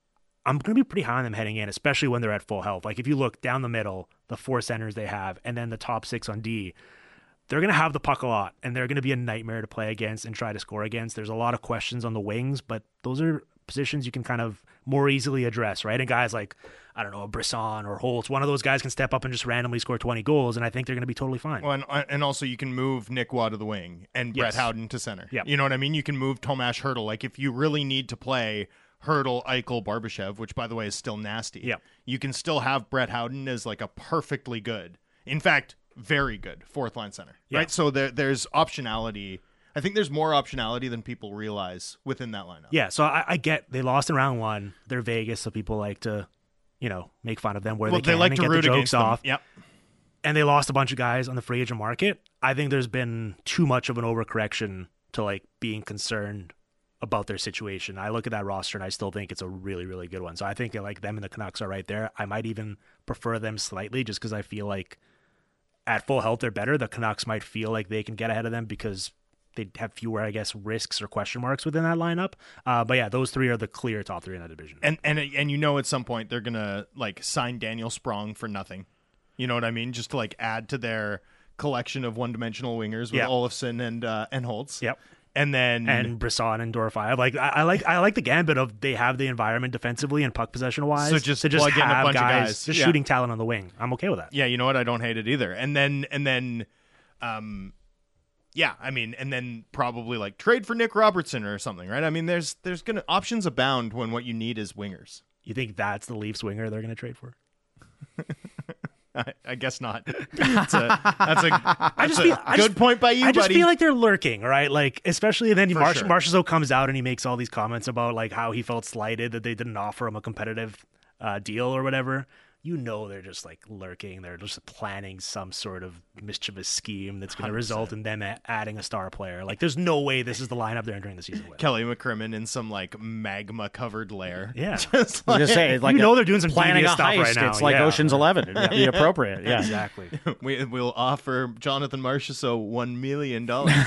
I'm going to be pretty high on them heading in, especially when they're at full health. Like if you look down the middle, the 4 centers they have, and then the top 6 on D, they're going to have the puck a lot, and they're going to be a nightmare to play against and try to score against. There's a lot of questions on the wings, but those are positions you can kind of more easily address, right? And guys like, I don't know, Brisson or Holtz, one of those guys can step up and just randomly score 20 goals, and I think they're going to be totally fine. Well, and also you can move Nick Waugh to the wing and Brett Howden to center. Yep. You know what I mean? You can move Tomas Hertl. Like if you really need to play Hertl, Eichel, Barbashev, which by the way is still nasty. Yep. You can still have Brett Howden as like a perfectly good, in fact, very good 4th line center. Right? So there's optionality. I think there's more optionality than people realize within that lineup. Yeah, so I get they lost in round 1. They're Vegas, so people like to, make fun of them where they can like and to get root the jokes against them. off. Yep. And they lost a bunch of guys on the free agent market. I think there's been too much of an overcorrection to like being concerned about their situation. I look at that roster and I still think it's a really, really good one. So I think like them and the Canucks are right there. I might even prefer them slightly just because I feel like at full health they're better. The Canucks might feel like they can get ahead of them because they have fewer, I guess, risks or question marks within that lineup. But yeah, those 3 are the clear top 3 in that division. And at some point they're gonna like sign Daniel Sprong for nothing. You know what I mean? Just to like add to their collection of one-dimensional wingers with Olofsson and Holtz. Yep. And Brisson and Dorofeyev. Like I like the gambit of they have the environment defensively and puck possession wise. So just to just plug in a have bunch of guys guys. just shooting talent on the wing. I'm okay with that. Yeah, you know what? I don't hate it either. And then probably like trade for Nick Robertson or something, right? I mean, there's gonna options abound when what you need is wingers. You think that's the Leafs winger they're gonna trade for? I guess not. That's a good point by you, I just buddy. feel like they're lurking, right? Like, especially then sure. Marchessault comes out and he makes all these comments about like how he felt slighted that they didn't offer him a competitive deal or whatever. They're just like lurking. They're just planning some sort of mischievous scheme that's going to result in them adding a star player. Like, there's no way this is the lineup they're entering the season with. Kelly McCrimmon in some like magma covered lair. Yeah, just like, like they're doing some planning a stuff heist. right now. It's like Ocean's 11. It'd be appropriate. Yeah, exactly. We'll offer Jonathan Marchessault $1 million.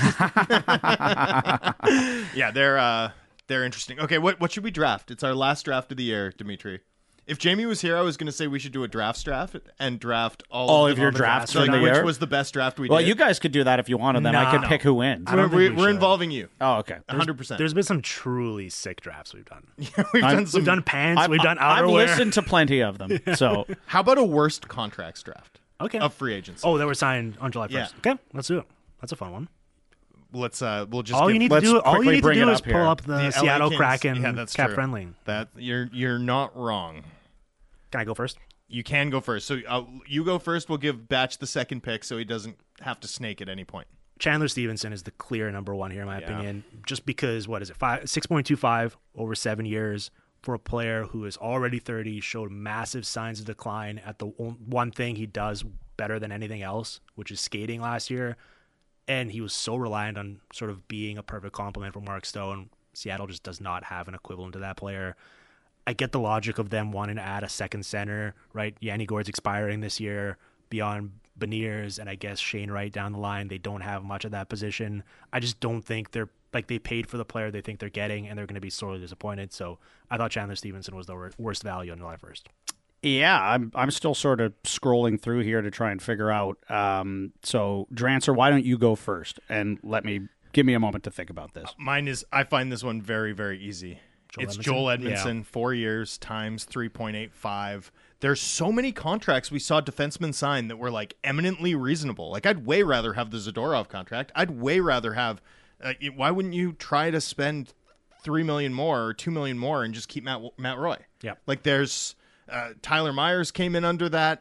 Yeah, they're interesting. Okay, what should we draft? It's our last draft of the year, Dimitri. If Jamie was here, I was going to say we should do a draft and draft all of your drafts from the year. Which was the best draft we did. Well, you guys could do that if you wanted. Then I could pick who wins. We're involving you. Oh, okay. 100%. There's been some truly sick drafts we've done. We've done pants. We've done outerwear. I've listened to plenty of them. So how about a worst contracts draft? Okay. Of free agency. Oh, that were signed on July 1st. Yeah. Okay, let's do it. That's a fun one. We'll just all you need to do is pull up the Seattle Kings. Kraken Yeah, that's cap true. friendly. That you're not wrong. Can I go first? You can go first. So you go first. We'll give Batch the second pick so he doesn't have to snake at any point. Chandler Stevenson is the clear number 1 here, in my opinion. Just because, 6.25 over 7 years for a player who is already 30, showed massive signs of decline at the one thing he does better than anything else, which is skating last year. And he was so reliant on sort of being a perfect complement for Mark Stone. Seattle just does not have an equivalent to that player. I get the logic of them wanting to add a second center, right? Yanni Gourde's expiring this year. Beyond Beniers and I guess Shane Wright down the line, they don't have much of that position. I just don't think they're like they paid for the player they think they're getting, and they're going to be sorely disappointed. So I thought Chandler Stevenson was the worst value on July 1st. Yeah, I'm still sort of scrolling through here to try and figure out. So Drancer, why don't you go first and give me a moment to think about this? I find this one very, very easy. Joel Edmondson, 4 years times 3.85. There's so many contracts we saw defensemen sign that were like eminently reasonable. Like I'd way rather have the Zadorov contract. I'd way rather have. Why wouldn't you try to spend $3 million more or $2 million more and just keep Matt Roy? Yeah. Like there's Tyler Myers came in under that.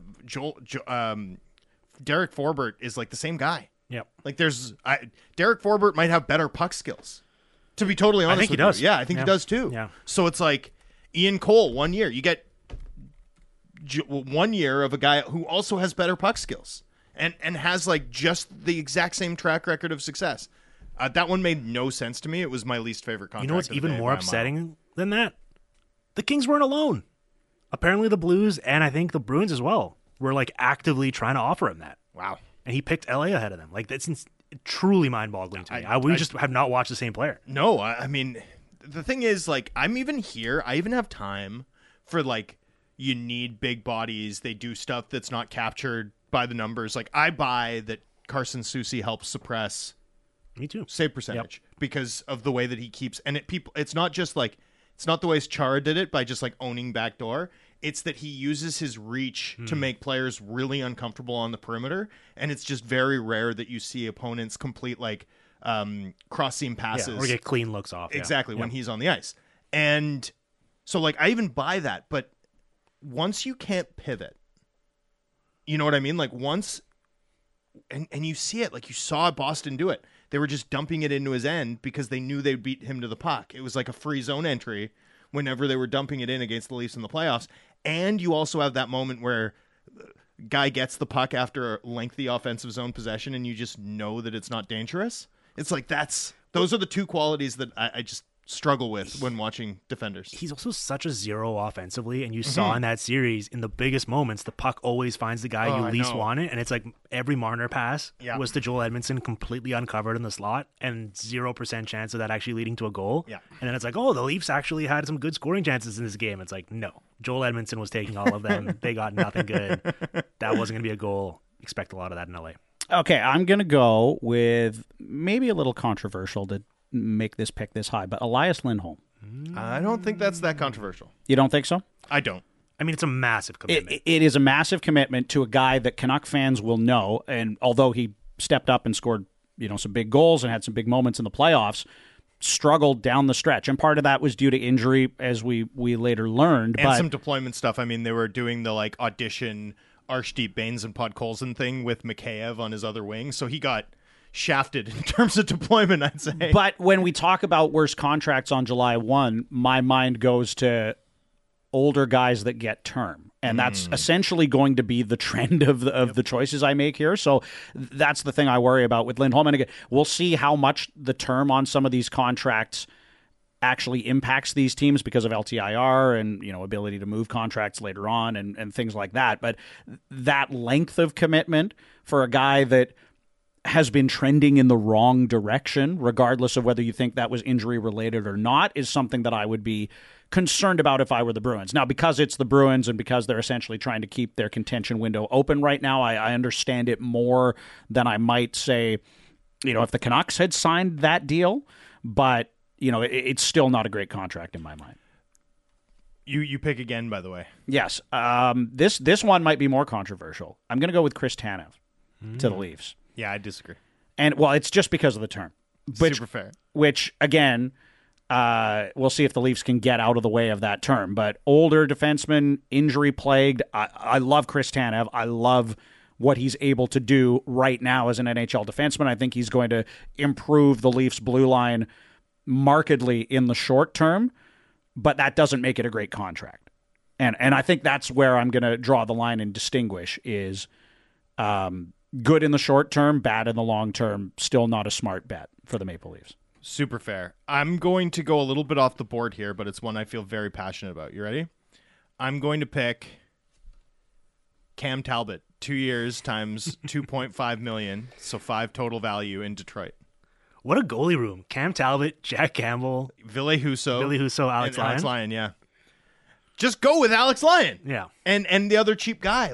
Derek Forbort is like the same guy. Yep. Like Derek Forbort might have better puck skills. To be totally honest, I think with he does. You. Yeah, I think he does too. Yeah. So it's like Ian Cole, 1 year. You get 1 year of a guy who also has better puck skills and has like just the exact same track record of success. That one made no sense to me. It was my least favorite contract. You know what's even more upsetting than that? The Kings weren't alone. Apparently the Blues and I think the Bruins as well were like actively trying to offer him that. Wow. And he picked LA ahead of them. Like that's truly mind-boggling to me. We just have not watched the same player. No, I mean, the thing is, like, I'm even here. I even have time for, like, you need big bodies. They do stuff that's not captured by the numbers. Like, I buy that Carson Soucy helps suppress Me too. save percentage because of the way that he keeps, and it's not just like, it's not the way Chara did it by just like owning backdoor. It's that he uses his reach to make players really uncomfortable on the perimeter, and it's just very rare that you see opponents complete like cross seam passes or get clean looks off. Exactly when he's on the ice. And so like I even buy that, but once you can't pivot, you know what I mean? Like once, and you see it, like you saw Boston do it. They were just dumping it into his end because they knew they'd beat him to the puck. It was like a free zone entry whenever they were dumping it in against the Leafs in the playoffs. And you also have that moment where guy gets the puck after a lengthy offensive zone possession and you just know that it's not dangerous. It's like those are the two qualities that I just struggle with when watching defenders. He's also such a zero offensively, and you saw in that series, in the biggest moments, the puck always finds the guy you least want it, and it's like every Marner pass was to Joel Edmondson completely uncovered in the slot, and 0% chance of that actually leading to a goal. Yeah. And then it's like, oh, the Leafs actually had some good scoring chances in this game. It's like, no. Joel Edmondson was taking all of them. They got nothing good. That wasn't going to be a goal. Expect a lot of that in LA. Okay, I'm going to go with maybe a little controversial to make this pick this high, but Elias Lindholm. I don't think that's that controversial. You don't think so? I don't. I mean, it's a massive commitment. It is a massive commitment to a guy that Canuck fans will know, and although he stepped up and scored, some big goals and had some big moments in the playoffs, struggled down the stretch, and part of that was due to injury, as we later learned. And some deployment stuff. I mean, they were doing the like audition Arshdeep Baines and Podkolzin thing with Mikheyev on his other wing, so he got shafted in terms of deployment, I'd say. But when we talk about worst contracts on July 1, my mind goes to older guys that get term. And that's essentially going to be the trend of the choices I make here. So that's the thing I worry about with Lindholm. And again, we'll see how much the term on some of these contracts actually impacts these teams because of LTIR and ability to move contracts later on and things like that. But that length of commitment for a guy that has been trending in the wrong direction, regardless of whether you think that was injury related or not, is something that I would be concerned about if I were the Bruins. Now, because it's the Bruins and because they're essentially trying to keep their contention window open right now, I understand it more than I might say, if the Canucks had signed that deal, but it's still not a great contract in my mind. You pick again, by the way. Yes. This one might be more controversial. I'm going to go with Chris Tanev to the Leafs. Yeah, I disagree. And, well, it's just because of the term. Super fair. Which, again, we'll see if the Leafs can get out of the way of that term. But older defenseman, injury-plagued. I love Chris Tanev. I love what he's able to do right now as an NHL defenseman. I think he's going to improve the Leafs' blue line markedly in the short term, but that doesn't make it a great contract. And I think that's where I'm going to draw the line and distinguish is good in the short term, bad in the long term, still not a smart bet for the Maple Leafs. Super fair. I'm going to go a little bit off the board here, but it's one I feel very passionate about. You ready? I'm going to pick Cam Talbot, 2 years times $2.5 million, so 5 total value in Detroit. What a goalie room. Cam Talbot, Jack Campbell, Ville Husso, Alex Lyon. Alex Lyon, yeah. Just go with Alex Lyon. Yeah. And the other cheap guy.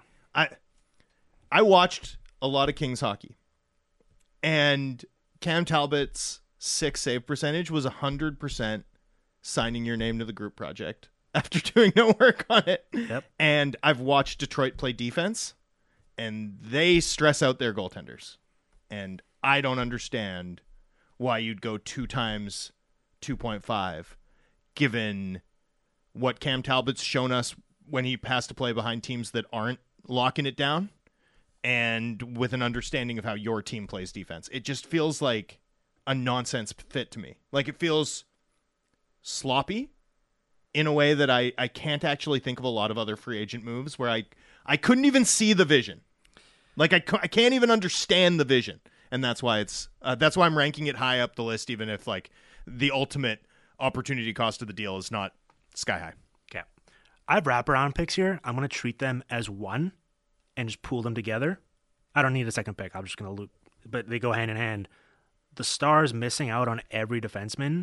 I watched a lot of Kings hockey, and Cam Talbot's 6 save percentage was 100% signing your name to the group project after doing no work on it. Yep. And I've watched Detroit play defense, and they stress out their goaltenders. And I don't understand why you'd go 2 times 2.5, given what Cam Talbot's shown us when he has to play behind teams that aren't locking it down, and with an understanding of how your team plays defense. It just feels like a nonsense fit to me. Like, it feels sloppy in a way that I can't actually think of a lot of other free agent moves where I couldn't even see the vision. Like, I can't even understand the vision. And that's why that's why I'm ranking it high up the list, even if like the ultimate opportunity cost of the deal is not sky high. Okay. I have wraparound picks here. I'm going to treat them as one and just pool them together. I don't need a second pick. I'm just going to loop, but they go hand in hand. The Stars missing out on every defenseman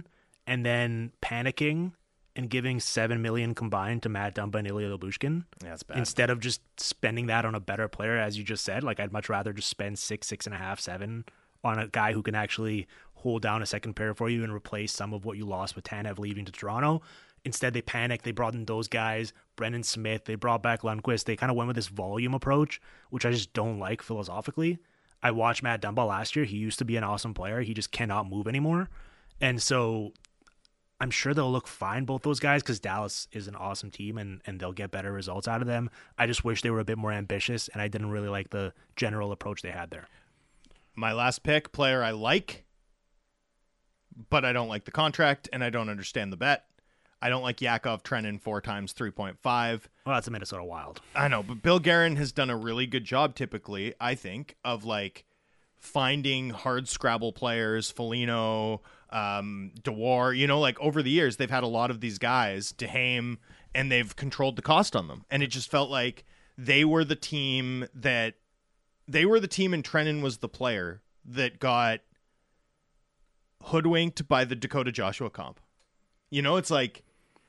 and then panicking and giving $7 million combined to Matt Dumba and Ilya Lyubushkin. Yeah, that's bad. Instead of just spending that on a better player, as you just said. Like, I'd much rather just spend 6.5, 7 on a guy who can actually hold down a second pair for you and replace some of what you lost with Tanev leaving to Toronto. Instead, they panicked. They brought in those guys, Brendan Smith. They brought back Lundqvist. They kind of went with this volume approach, which I just don't like philosophically. I watched Matt Dumba last year. He used to be an awesome player. He just cannot move anymore. And so I'm sure they'll look fine, both those guys, because Dallas is an awesome team and they'll get better results out of them. I just wish they were a bit more ambitious, and I didn't really like the general approach they had there. My last pick, player I like, but I don't like the contract, and I don't understand the bet. I don't like Yakov Trenin 4 times 3.5. Well, that's a Minnesota Wild. I know, but Bill Guerin has done a really good job typically, I think, of like finding hard Scrabble players, Foligno, DeWar, you know, like over the years, they've had a lot of these guys, DeHame, and they've controlled the cost on them. And it just felt like they were the team and Trenin was the player that got hoodwinked by the Dakota Joshua comp. You know, it's like,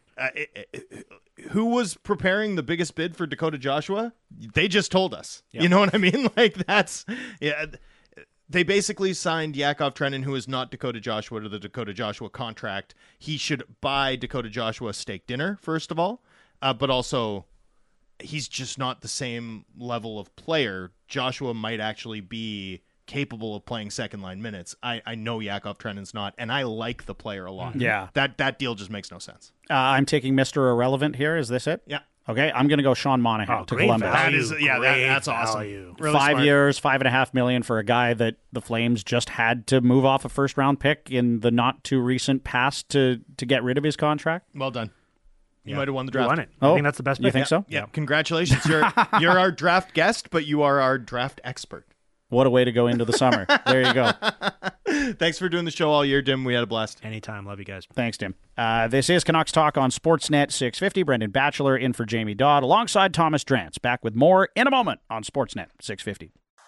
who was preparing the biggest bid for Dakota Joshua? They just told us. Yep. You know what I mean? Like, that's, yeah. They basically signed Yakov Trenin, who is not Dakota Joshua, to the Dakota Joshua contract. He should buy Dakota Joshua a steak dinner, first of all, but also he's just not the same level of player. Joshua might actually be capable of playing second line minutes. I know Yakov Trenin's not, and I like the player a lot. Yeah. That deal just makes no sense. I'm taking Mr. Irrelevant here. Is this it? Yeah. Okay, I'm going to go Sean Monahan to Columbus. That's awesome. Really 5 years, $5.5 million for a guy that the Flames just had to move off a first-round pick in the not too recent past to get rid of his contract. Well done. You might have won the draft. You won it. I think that's the best pick. You think so? Yeah. Congratulations. You're our draft guest, but you are our draft expert. What a way to go into the summer. There you go. Thanks for doing the show all year, Dim. We had a blast. Anytime. Love you guys. Thanks, Tim. This is Canucks Talk on Sportsnet 650. Brendan Batchelor in for Jamie Dodd alongside Thomas Drance. Back with more in a moment on Sportsnet 650.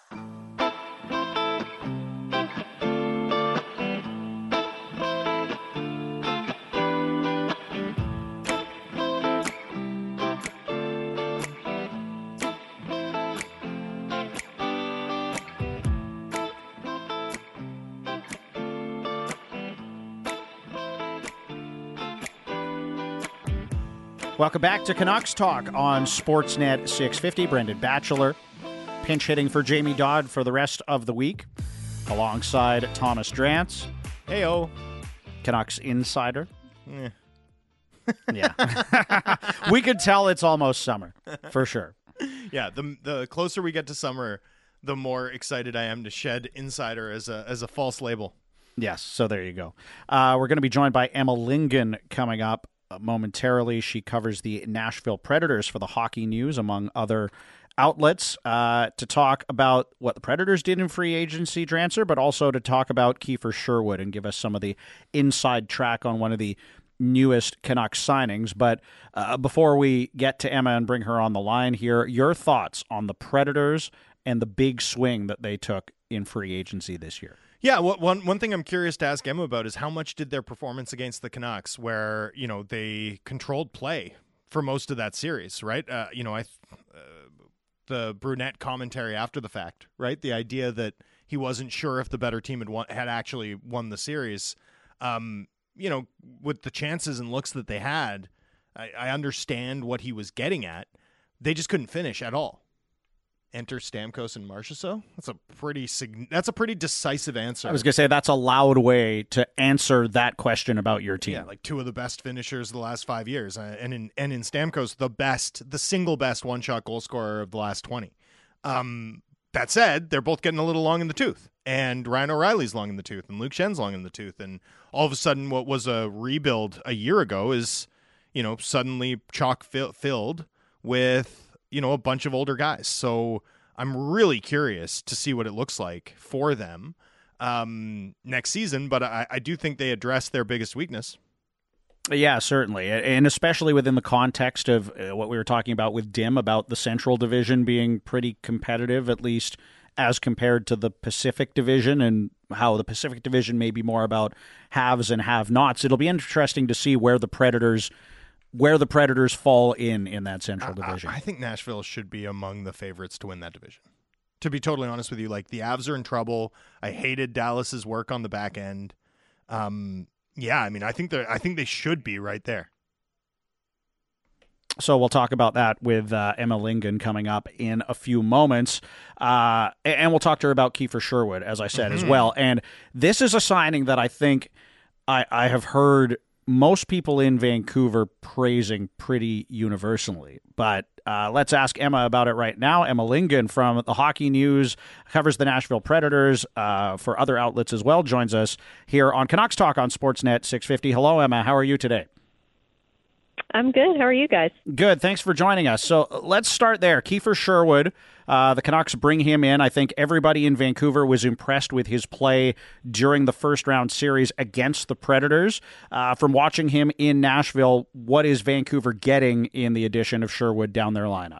Welcome back to Canucks Talk on Sportsnet 650. Brendan Batchelor pinch hitting for Jamie Dodd for the rest of the week alongside Thomas Drance. Heyo. Canucks insider. Yeah. We could tell it's almost summer, for sure. Yeah, the closer we get to summer, the more excited I am to shed insider as a false label. Yes, so there you go. We're going to be joined by Emma Lingen coming up momentarily. She covers the Nashville Predators for the Hockey News, among other outlets, to talk about what the Predators did in free agency, Drancer, but also to talk about Kiefer Sherwood and give us some of the inside track on one of the newest Canucks signings. But before we get to Emma and bring her on the line here, your thoughts on the Predators and the big swing that they took in free agency this year. Yeah, one thing I'm curious to ask Emma about is how much did their performance against the Canucks, where they controlled play for most of that series, right? The Brunette commentary after the fact, right? The idea that he wasn't sure if the better team had actually won the series. With the chances and looks that they had, I understand what he was getting at. They just couldn't finish at all. Enter Stamkos and Marchessault? That's a pretty decisive answer. I was going to say that's a loud way to answer that question about your team. Yeah, like two of the best finishers of the last 5 years, and in Stamkos, the single best one-shot goal scorer of the last 20. That said, they're both getting a little long in the tooth, and Ryan O'Reilly's long in the tooth, and Luke Schen's long in the tooth, and all of a sudden, what was a rebuild a year ago is, suddenly chock filled with a bunch of older guys. So I'm really curious to see what it looks like for them next season. But I do think they address their biggest weakness. Yeah, certainly. And especially within the context of what we were talking about with Dim, about the Central Division being pretty competitive, at least as compared to the Pacific Division. And how the Pacific Division may be more about haves and have-nots. It'll be interesting to see where the Predators fall in that Central Division. I think Nashville should be among the favorites to win that division. To be totally honest with you, like the Avs are in trouble. I hated Dallas's work on the back end. I mean, I think they should be right there. So we'll talk about that with Emma Lingen coming up in a few moments. And we'll talk to her about Kiefer Sherwood, as I said, as well. And this is a signing that I think I have heard most people in Vancouver praising pretty universally. But let's ask Emma about it right now. Emma Lingen from the Hockey News, covers the Nashville Predators for other outlets as well, joins us here on Canucks Talk on Sportsnet 650. Hello, Emma. How are you today? I'm good. How are you guys? Good. Thanks for joining us. So let's start there. Kiefer Sherwood, the Canucks bring him in. I think everybody in Vancouver was impressed with his play during the first-round series against the Predators. From watching him in Nashville, what is Vancouver getting in the addition of Sherwood down their lineup?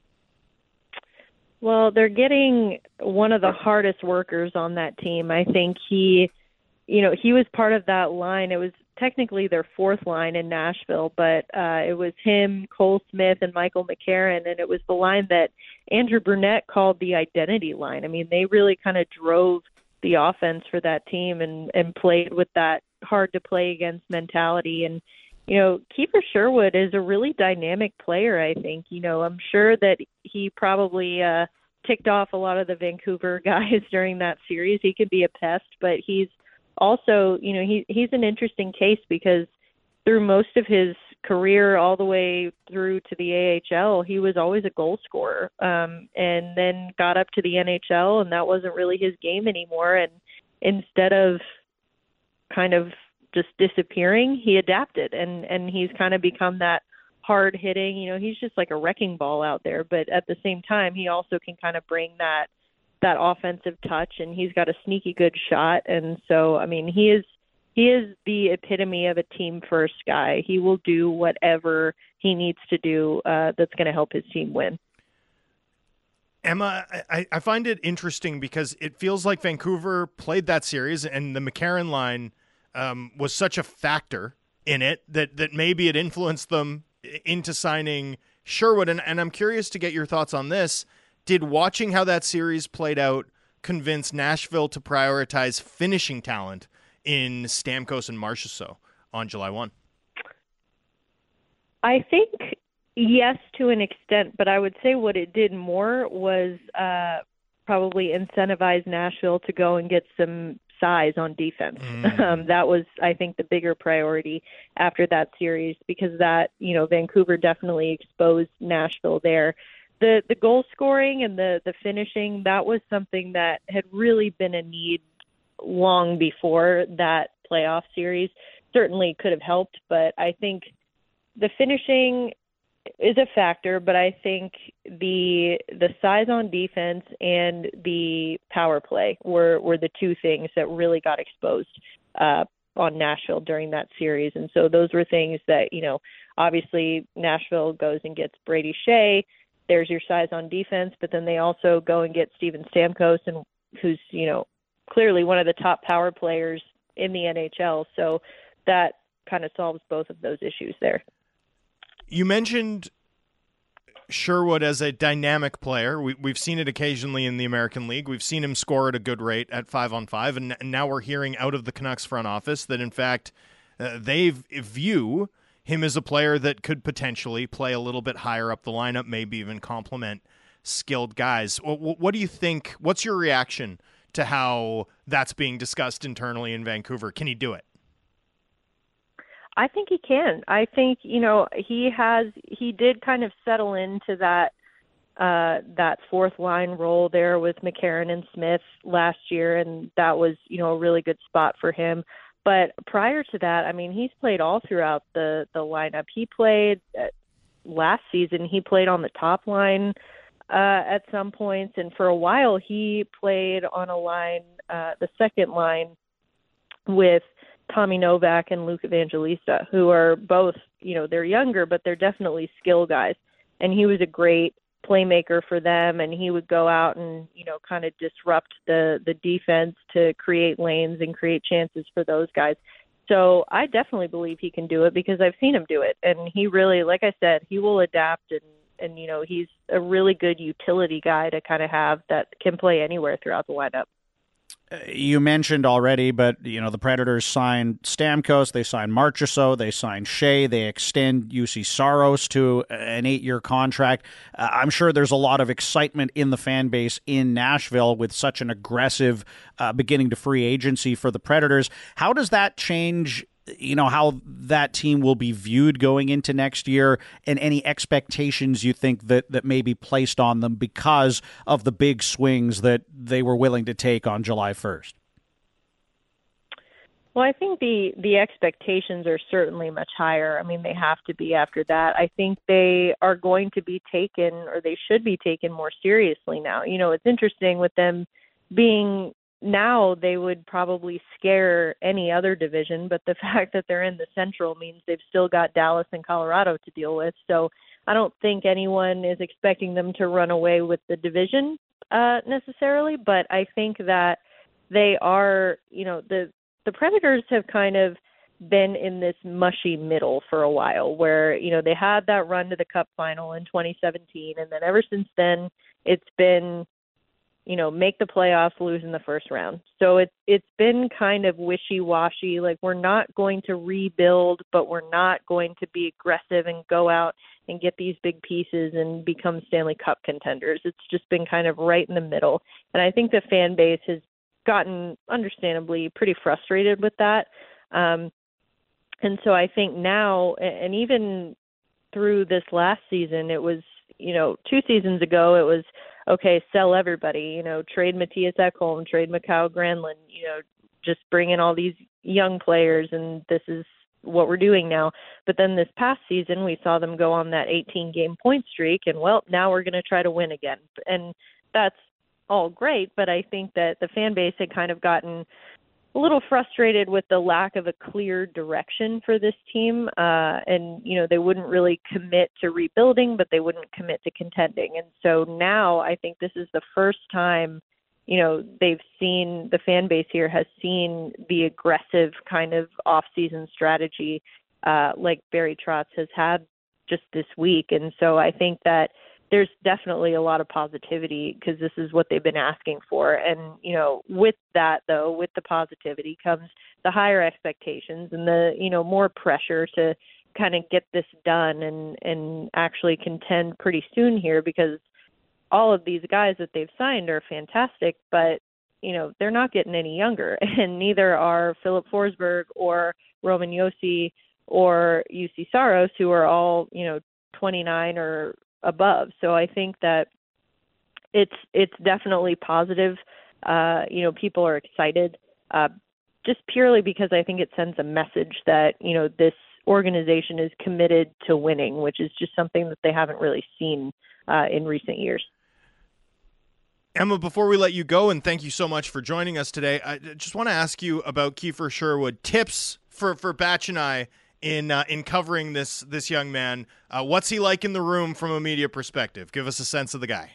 Well, they're getting one of the hardest workers on that team. I think he was part of that line. It was technically their fourth line in Nashville, but it was him, Cole Smith, and Michael McCarron, and it was the line that Andrew Brunette called the identity line. I mean, they really kind of drove the offense for that team and played with that hard-to-play-against mentality. And, Kiefer Sherwood is a really dynamic player, I think. I'm sure that he probably ticked off a lot of the Vancouver guys during that series. He could be a pest, but he's also, he's an interesting case because through most of his career all the way through to the AHL, he was always a goal scorer, and then got up to the NHL, and that wasn't really his game anymore. And instead of kind of just disappearing, he adapted, and he's kind of become that hard hitting. He's just like a wrecking ball out there, but at the same time, he also can kind of bring that offensive touch, and he's got a sneaky good shot. And so, I mean, he is the epitome of a team first guy. He will do whatever he needs to do that's going to help his team win. Emma, I find it interesting because it feels like Vancouver played that series and the McCarron line was such a factor in it that maybe it influenced them into signing Sherwood. And I'm curious to get your thoughts on this. Did watching how that series played out convince Nashville to prioritize finishing talent in Stamkos and Marchessault on July 1? I think yes, to an extent, but I would say what it did more was probably incentivize Nashville to go and get some size on defense. That was, I think, the bigger priority after that series because that, Vancouver definitely exposed Nashville there. The goal scoring and the finishing, that was something that had really been a need long before that playoff series. Certainly could have helped, but I think the finishing is a factor, but I think the size on defense and the power play were the two things that really got exposed on Nashville during that series. And so those were things that, obviously Nashville goes and gets Brady Shea. There's your size on defense, but then they also go and get Steven Stamkos, and who's, clearly one of the top power players in the NHL. So that kind of solves both of those issues there. You mentioned Sherwood as a dynamic player. We've seen it occasionally in the American League. We've seen him score at a good rate at 5-on-5, and now we're hearing out of the Canucks front office that, in fact, they view him as a player that could potentially play a little bit higher up the lineup, maybe even complement skilled guys. What do you think? What's your reaction to how that's being discussed internally in Vancouver? Can he do it? I think he can. I think, he did kind of settle into that fourth line role there with McCarron and Smith last year, and that was, a really good spot for him. But prior to that, I mean, he's played all throughout the lineup. He played last season. He played on the top line at some points, and for a while he played on a line, the second line, with Tommy Novak and Luke Evangelista, who are both, they're younger, but they're definitely skill guys. And he was a great playmaker for them, and he would go out and, kind of disrupt the defense to create lanes and create chances for those guys. So I definitely believe he can do it because I've seen him do it. And he really, like I said, he will adapt, and he's a really good utility guy to kind of have that can play anywhere throughout the lineup. You mentioned already, but the Predators signed Stamkos, they signed Marchessault, they signed Shea, they extend Juuse Saros to an 8-year contract. I'm sure there's a lot of excitement in the fan base in Nashville with such an aggressive beginning to free agency for the Predators. How does that change how that team will be viewed going into next year, and any expectations you think that may be placed on them because of the big swings that they were willing to take on July 1st? Well, I think the expectations are certainly much higher. I mean, they have to be after that. I think they are going to be taken, or they should be taken more seriously now. It's interesting with them being now, they would probably scare any other division, but the fact that they're in the Central means they've still got Dallas and Colorado to deal with. So I don't think anyone is expecting them to run away with the division necessarily, but I think that they are, the Predators have kind of been in this mushy middle for a while where, they had that run to the Cup final in 2017, and then ever since then it's been make the playoffs, lose in the first round. So it's been kind of wishy-washy. Like, we're not going to rebuild, but we're not going to be aggressive and go out and get these big pieces and become Stanley Cup contenders. It's just been kind of right in the middle. And I think the fan base has gotten, understandably, pretty frustrated with that. And so I think now, and even through this last season, it was, 2 seasons ago, it was, okay, sell everybody, trade Matthias Ekholm, trade Mikhail Granlund, just bring in all these young players, and this is what we're doing now. But then this past season, we saw them go on that 18-game point streak, and, well, now we're going to try to win again. And that's all great, but I think that the fan base had kind of gotten a little frustrated with the lack of a clear direction for this team. And, they wouldn't really commit to rebuilding, but they wouldn't commit to contending. And so now I think this is the first time, they've seen, the fan base here has seen the aggressive kind of off-season strategy like Barry Trotz has had just this week. And so I think that there's definitely a lot of positivity because this is what they've been asking for. And, with that, though, with the positivity comes the higher expectations and the, more pressure to kind of get this done and actually contend pretty soon here, because all of these guys that they've signed are fantastic, but, they're not getting any younger, and neither are Philip Forsberg or Roman Josi or Juuse Saros, who are all, 29 or above. So I think that it's definitely positive. People are excited just purely because I think it sends a message that, this organization is committed to winning, which is just something that they haven't really seen in recent years. Emma, before we let you go, and thank you so much for joining us today, I just want to ask you about Kiefer Sherwood. Tips for Batch and I in covering this young man. What's he like in the room from a media perspective? Give us a sense of the guy.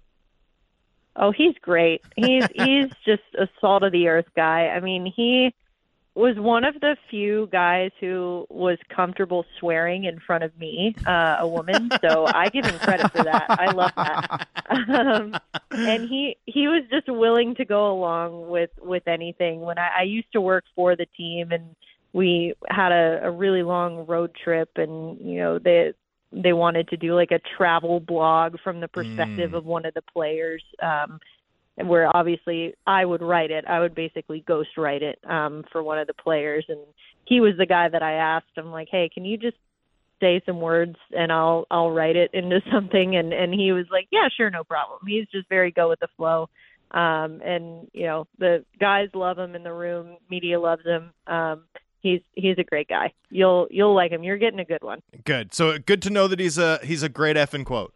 Oh, he's great. He's just a salt of the earth guy. I mean, he was one of the few guys who was comfortable swearing in front of me, a woman. So I give him credit for that. I love that. And he was just willing to go along with anything. When I used to work for the team, and we had a really long road trip, and, they wanted to do like a travel blog from the perspective of one of the players, and where obviously I would write it. I would basically ghost write it for one of the players. And he was the guy that I asked. I'm like, hey, can you just say some words and I'll write it into something? And he was like, yeah, sure, no problem. He's just very go with the flow. And, the guys love him in the room. Media loves him. He's a great guy. You'll like him. You're getting a good one. Good. So good to know that he's a great effing quote.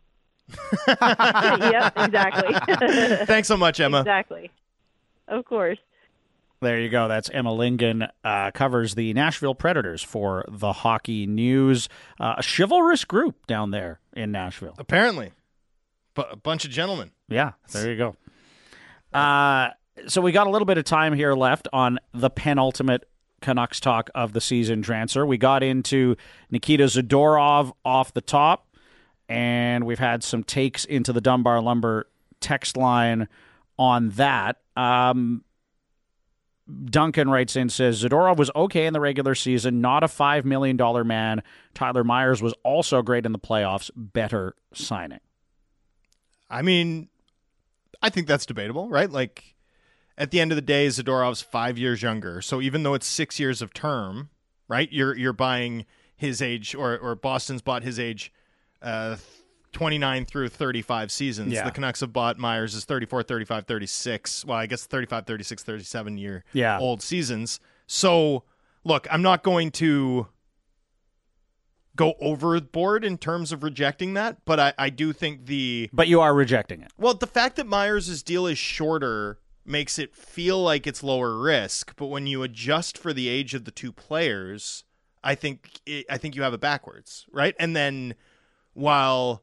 Yep, exactly. Thanks so much, Emma. Exactly. Of course. There you go. That's Emma Lingen, covers the Nashville Predators for the Hockey News. A chivalrous group down there in Nashville. Apparently. a bunch of gentlemen. Yeah, there you go. So we got a little bit of time here left on the penultimate Canucks talk of the season transfer. We got into Nikita Zadorov off the top, and we've had some takes into the Dunbar Lumber text line on that. Duncan writes in, says, Zadorov was okay in the regular season, not a $5 million man. Tyler Myers was also great in the playoffs. Better signing. I mean, I think that's debatable, right? Like, at the end of the day, Zadorov's 5 years younger. So even though it's 6 years of term, right, you're buying his age, or Boston's bought his age 29 through 35 seasons. Yeah. The Canucks have bought Myers' 34, 35, 36. Well, I guess 35, 36, 37 year old seasons. So, look, I'm not going to go overboard in terms of rejecting that, but I do think But you are rejecting it. Well, the fact that Myers' deal is shorter makes it feel like it's lower risk, but when you adjust for the age of the two players, I think you have it backwards, right? And then while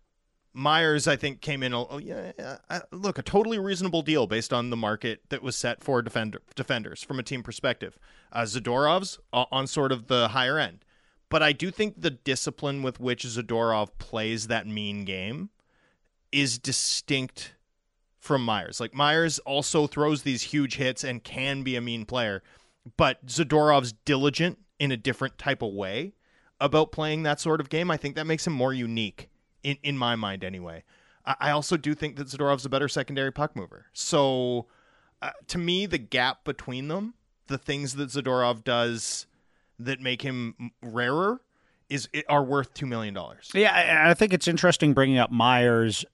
Myers, I think, came in, look, a totally reasonable deal based on the market that was set for defenders from a team perspective. Zadorov's on sort of the higher end. But I do think the discipline with which Zadorov plays that mean game is distinct from Myers. Like, Myers also throws these huge hits and can be a mean player, but Zadorov's diligent in a different type of way about playing that sort of game. I think that makes him more unique. In my mind, anyway. I also do think that Zadorov's a better secondary puck mover. So, to me, the gap between them, the things that Zadorov does that make him rarer, are worth $2 million. Yeah, I think it's interesting bringing up Myers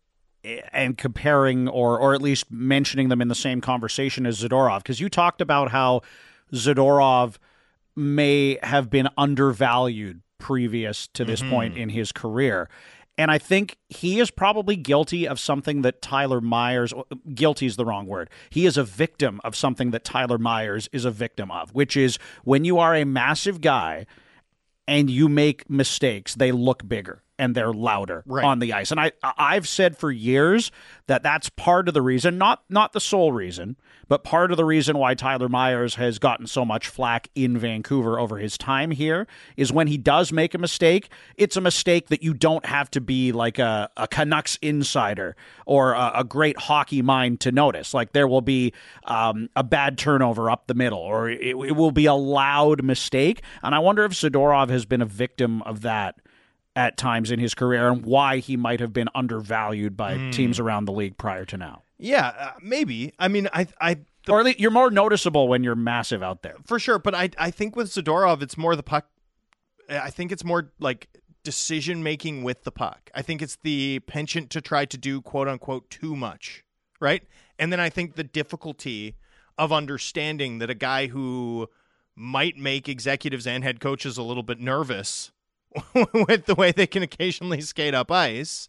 and comparing or at least mentioning them in the same conversation as Zadorov, because you talked about how Zadorov may have been undervalued previous to this point in his career. And I think he is probably guilty of something that Tyler Myers, guilty is the wrong word. He is a victim of something that Tyler Myers is a victim of, which is when you are a massive guy and you make mistakes, they look bigger and they're louder on the ice. And I've said for years that that's part of the reason, not the sole reason, but part of the reason why Tyler Myers has gotten so much flack in Vancouver over his time here is when he does make a mistake, it's a mistake that you don't have to be like a Canucks insider or a great hockey mind to notice. Like, there will be a bad turnover up the middle, or it will be a loud mistake. And I wonder if Zadorov has been a victim of that at times in his career, and why he might have been undervalued by teams around the league prior to now. Yeah, maybe. I mean, or at least you're more noticeable when you're massive out there. For sure, but I think with Zadorov, it's more the puck. I think it's more like decision-making with the puck. I think it's the penchant to try to do, quote-unquote, too much, right? And then I think the difficulty of understanding that a guy who might make executives and head coaches a little bit nervous with the way they can occasionally skate up ice,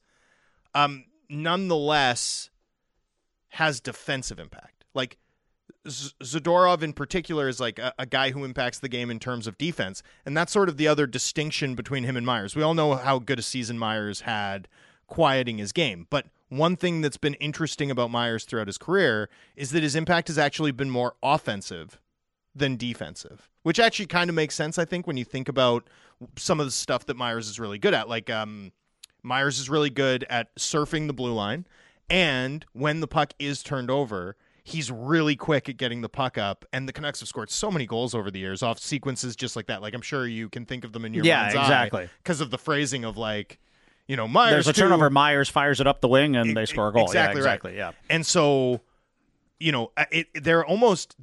nonetheless has defensive impact. Like, Zadorov in particular is like a guy who impacts the game in terms of defense, and that's sort of the other distinction between him and Myers. We all know how good a season Myers had quieting his game, but one thing that's been interesting about Myers throughout his career is that his impact has actually been more offensive than defensive, which actually kind of makes sense, I think, when you think about some of the stuff that Myers is really good at. Like, Myers is really good at surfing the blue line, and when the puck is turned over, he's really quick at getting the puck up, and the Canucks have scored so many goals over the years off sequences just like that. Like, I'm sure you can think of them in your mind's eye because of the phrasing of, like, you know, Myers. There's a turnover, Myers fires it up the wing, and they score a goal. Exactly, right. Yeah. And so, you know, they're almost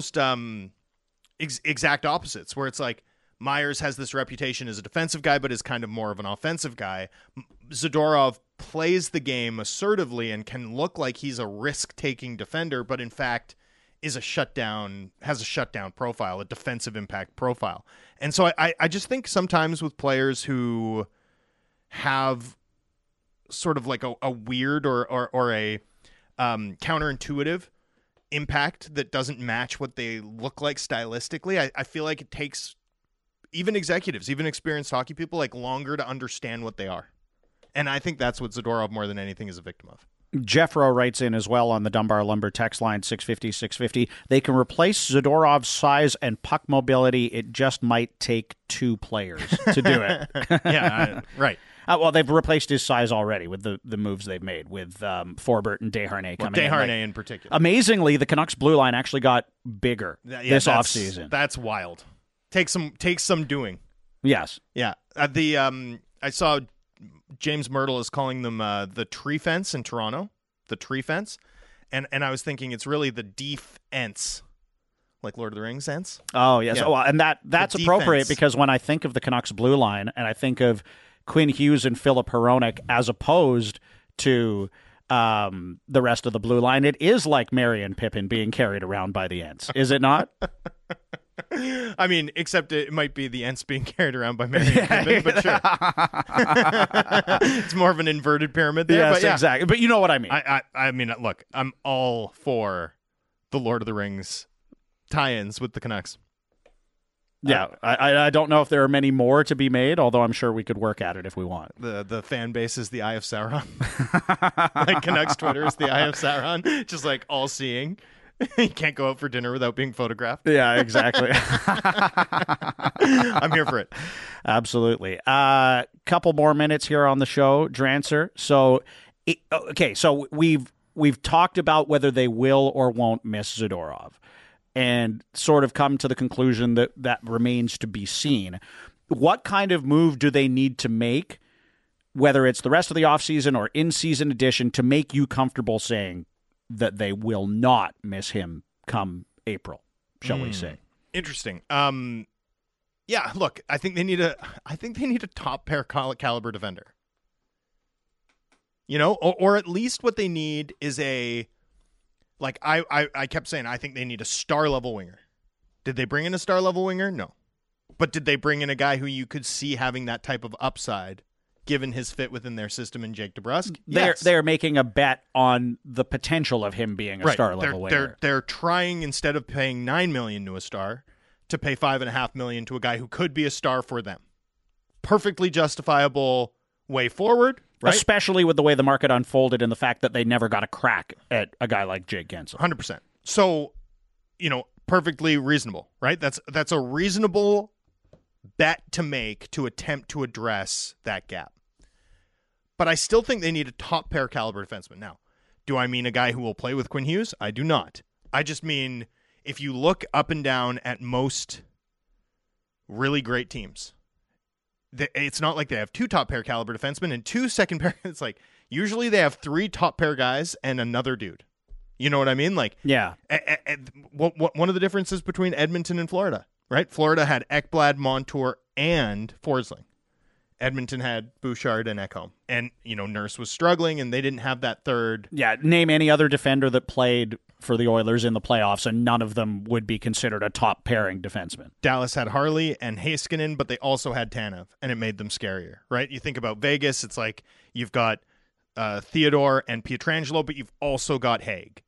exact opposites, where it's like Myers has this reputation as a defensive guy, but is kind of more of an offensive guy. Zadorov plays the game assertively and can look like he's a risk-taking defender, but in fact has a shutdown profile, a defensive impact profile. And so I just think sometimes with players who have sort of like a weird or a counterintuitive impact that doesn't match what they look like stylistically, I feel like it takes even executives, even experienced hockey people, like, longer to understand what they are. And I think that's what Zadorov more than anything is a victim of. Jeffro writes in as well on the Dunbar Lumber text line 650-650. They can replace Zadorov's size and puck mobility. It just might take 2 players to do it. Right. Well, they've replaced his size already with the moves they've made with Forbert and Desharnais coming in. Desharnais in particular. Amazingly, the Canucks blue line actually got bigger this offseason. That's wild. Takes some doing. Yes. Yeah. I saw James Myrtle is calling them the tree fence in Toronto, the tree fence, and I was thinking it's really the defense, like Lord of the Rings sense. Oh yes, yeah. And that's appropriate because when I think of the Canucks blue line and I think of Quinn Hughes and Filip Hronek as opposed to the rest of the blue line, it is like Merry and Pippin being carried around by the Ents, is it not? I mean, except it might be the Ents being carried around by Merry and Pippin, but sure. It's more of an inverted pyramid there. Yes, but yeah. Exactly. But you know what I mean. I mean, look, I'm all for the Lord of the Rings tie-ins with the Canucks. Yeah, I don't know if there are many more to be made, although I'm sure we could work at it if we want. The fan base is the Eye of Sauron. Like Canucks Twitter is the Eye of Sauron, just like all-seeing. You can't go out for dinner without being photographed. Yeah, exactly. I'm here for it. Absolutely. Couple more minutes here on the show, Drancer. So we've talked about whether they will or won't miss Zadorov, and sort of come to the conclusion that remains to be seen. What kind of move do they need to make, whether it's the rest of the offseason or in-season addition, to make you comfortable saying that they will not miss him come April, shall we say? Interesting. Yeah, look, I think they need a top pair caliber defender. You know, or at least what they need is I kept saying I think they need a star level winger. Did they bring in a star level winger? No. But did they bring in a guy who you could see having that type of upside given his fit within their system in Jake DeBrusk? Yes. They're making a bet on the potential of him being a star level winger. They're trying, instead of paying $9 million to a star, to pay $5.5 million to a guy who could be a star for them. Perfectly justifiable way forward. Right? Especially with the way the market unfolded and the fact that they never got a crack at a guy like Jake Guentzel. 100%. So, perfectly reasonable, right? That's a reasonable bet to make to attempt to address that gap. But I still think they need a top pair caliber defenseman. Now, do I mean a guy who will play with Quinn Hughes? I do not. I just mean if you look up and down at most really great teams, it's not like they have 2 top pair caliber defensemen and 2 second pair. It's like usually they have 3 top pair guys and another dude. You know what I mean? Like, yeah. One of the differences between Edmonton and Florida, right? Florida had Ekblad, Montour, and Forsling. Edmonton had Bouchard and Ekholm. And, Nurse was struggling, and they didn't have that third. Yeah, name any other defender that played for the Oilers in the playoffs, and none of them would be considered a top pairing defenseman. Dallas had Harley and Heiskanen, but they also had Tanev, and it made them scarier, right? You think about Vegas, it's like you've got Theodore and Pietrangelo, but you've also got Haig.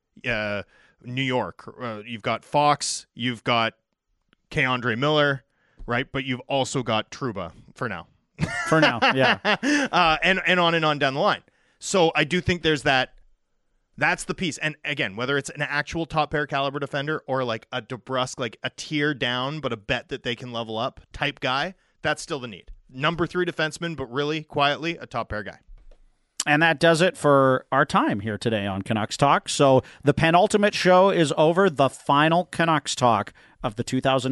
New York, you've got Fox, you've got K-Andre Miller, right? But you've also got Trouba for now. For now, yeah. And on down the line. So I do think there's that's the piece. And again, whether it's an actual top pair caliber defender or like a DeBrusk, like a tier down, but a bet that they can level up type guy, that's still the need. Number 3 defenseman, but really quietly a top pair guy. And that does it for our time here today on Canucks Talk. So the penultimate show is over. The final Canucks Talk of the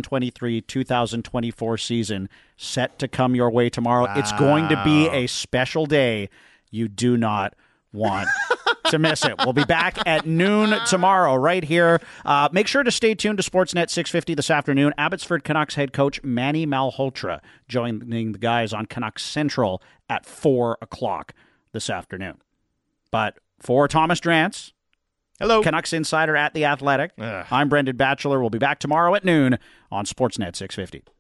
2023-2024 season set to come your way tomorrow. Wow. It's going to be a special day. You do not want to miss it. We'll be back at noon tomorrow right here. Make sure to stay tuned to Sportsnet 650 this afternoon. Abbotsford Canucks head coach Manny Malhotra joining the guys on Canucks Central at 4 o'clock this afternoon. But for Thomas Drance, hello, Canucks insider at The Athletic, I'm Brendan Batchelor. We'll be back tomorrow at noon on Sportsnet 650.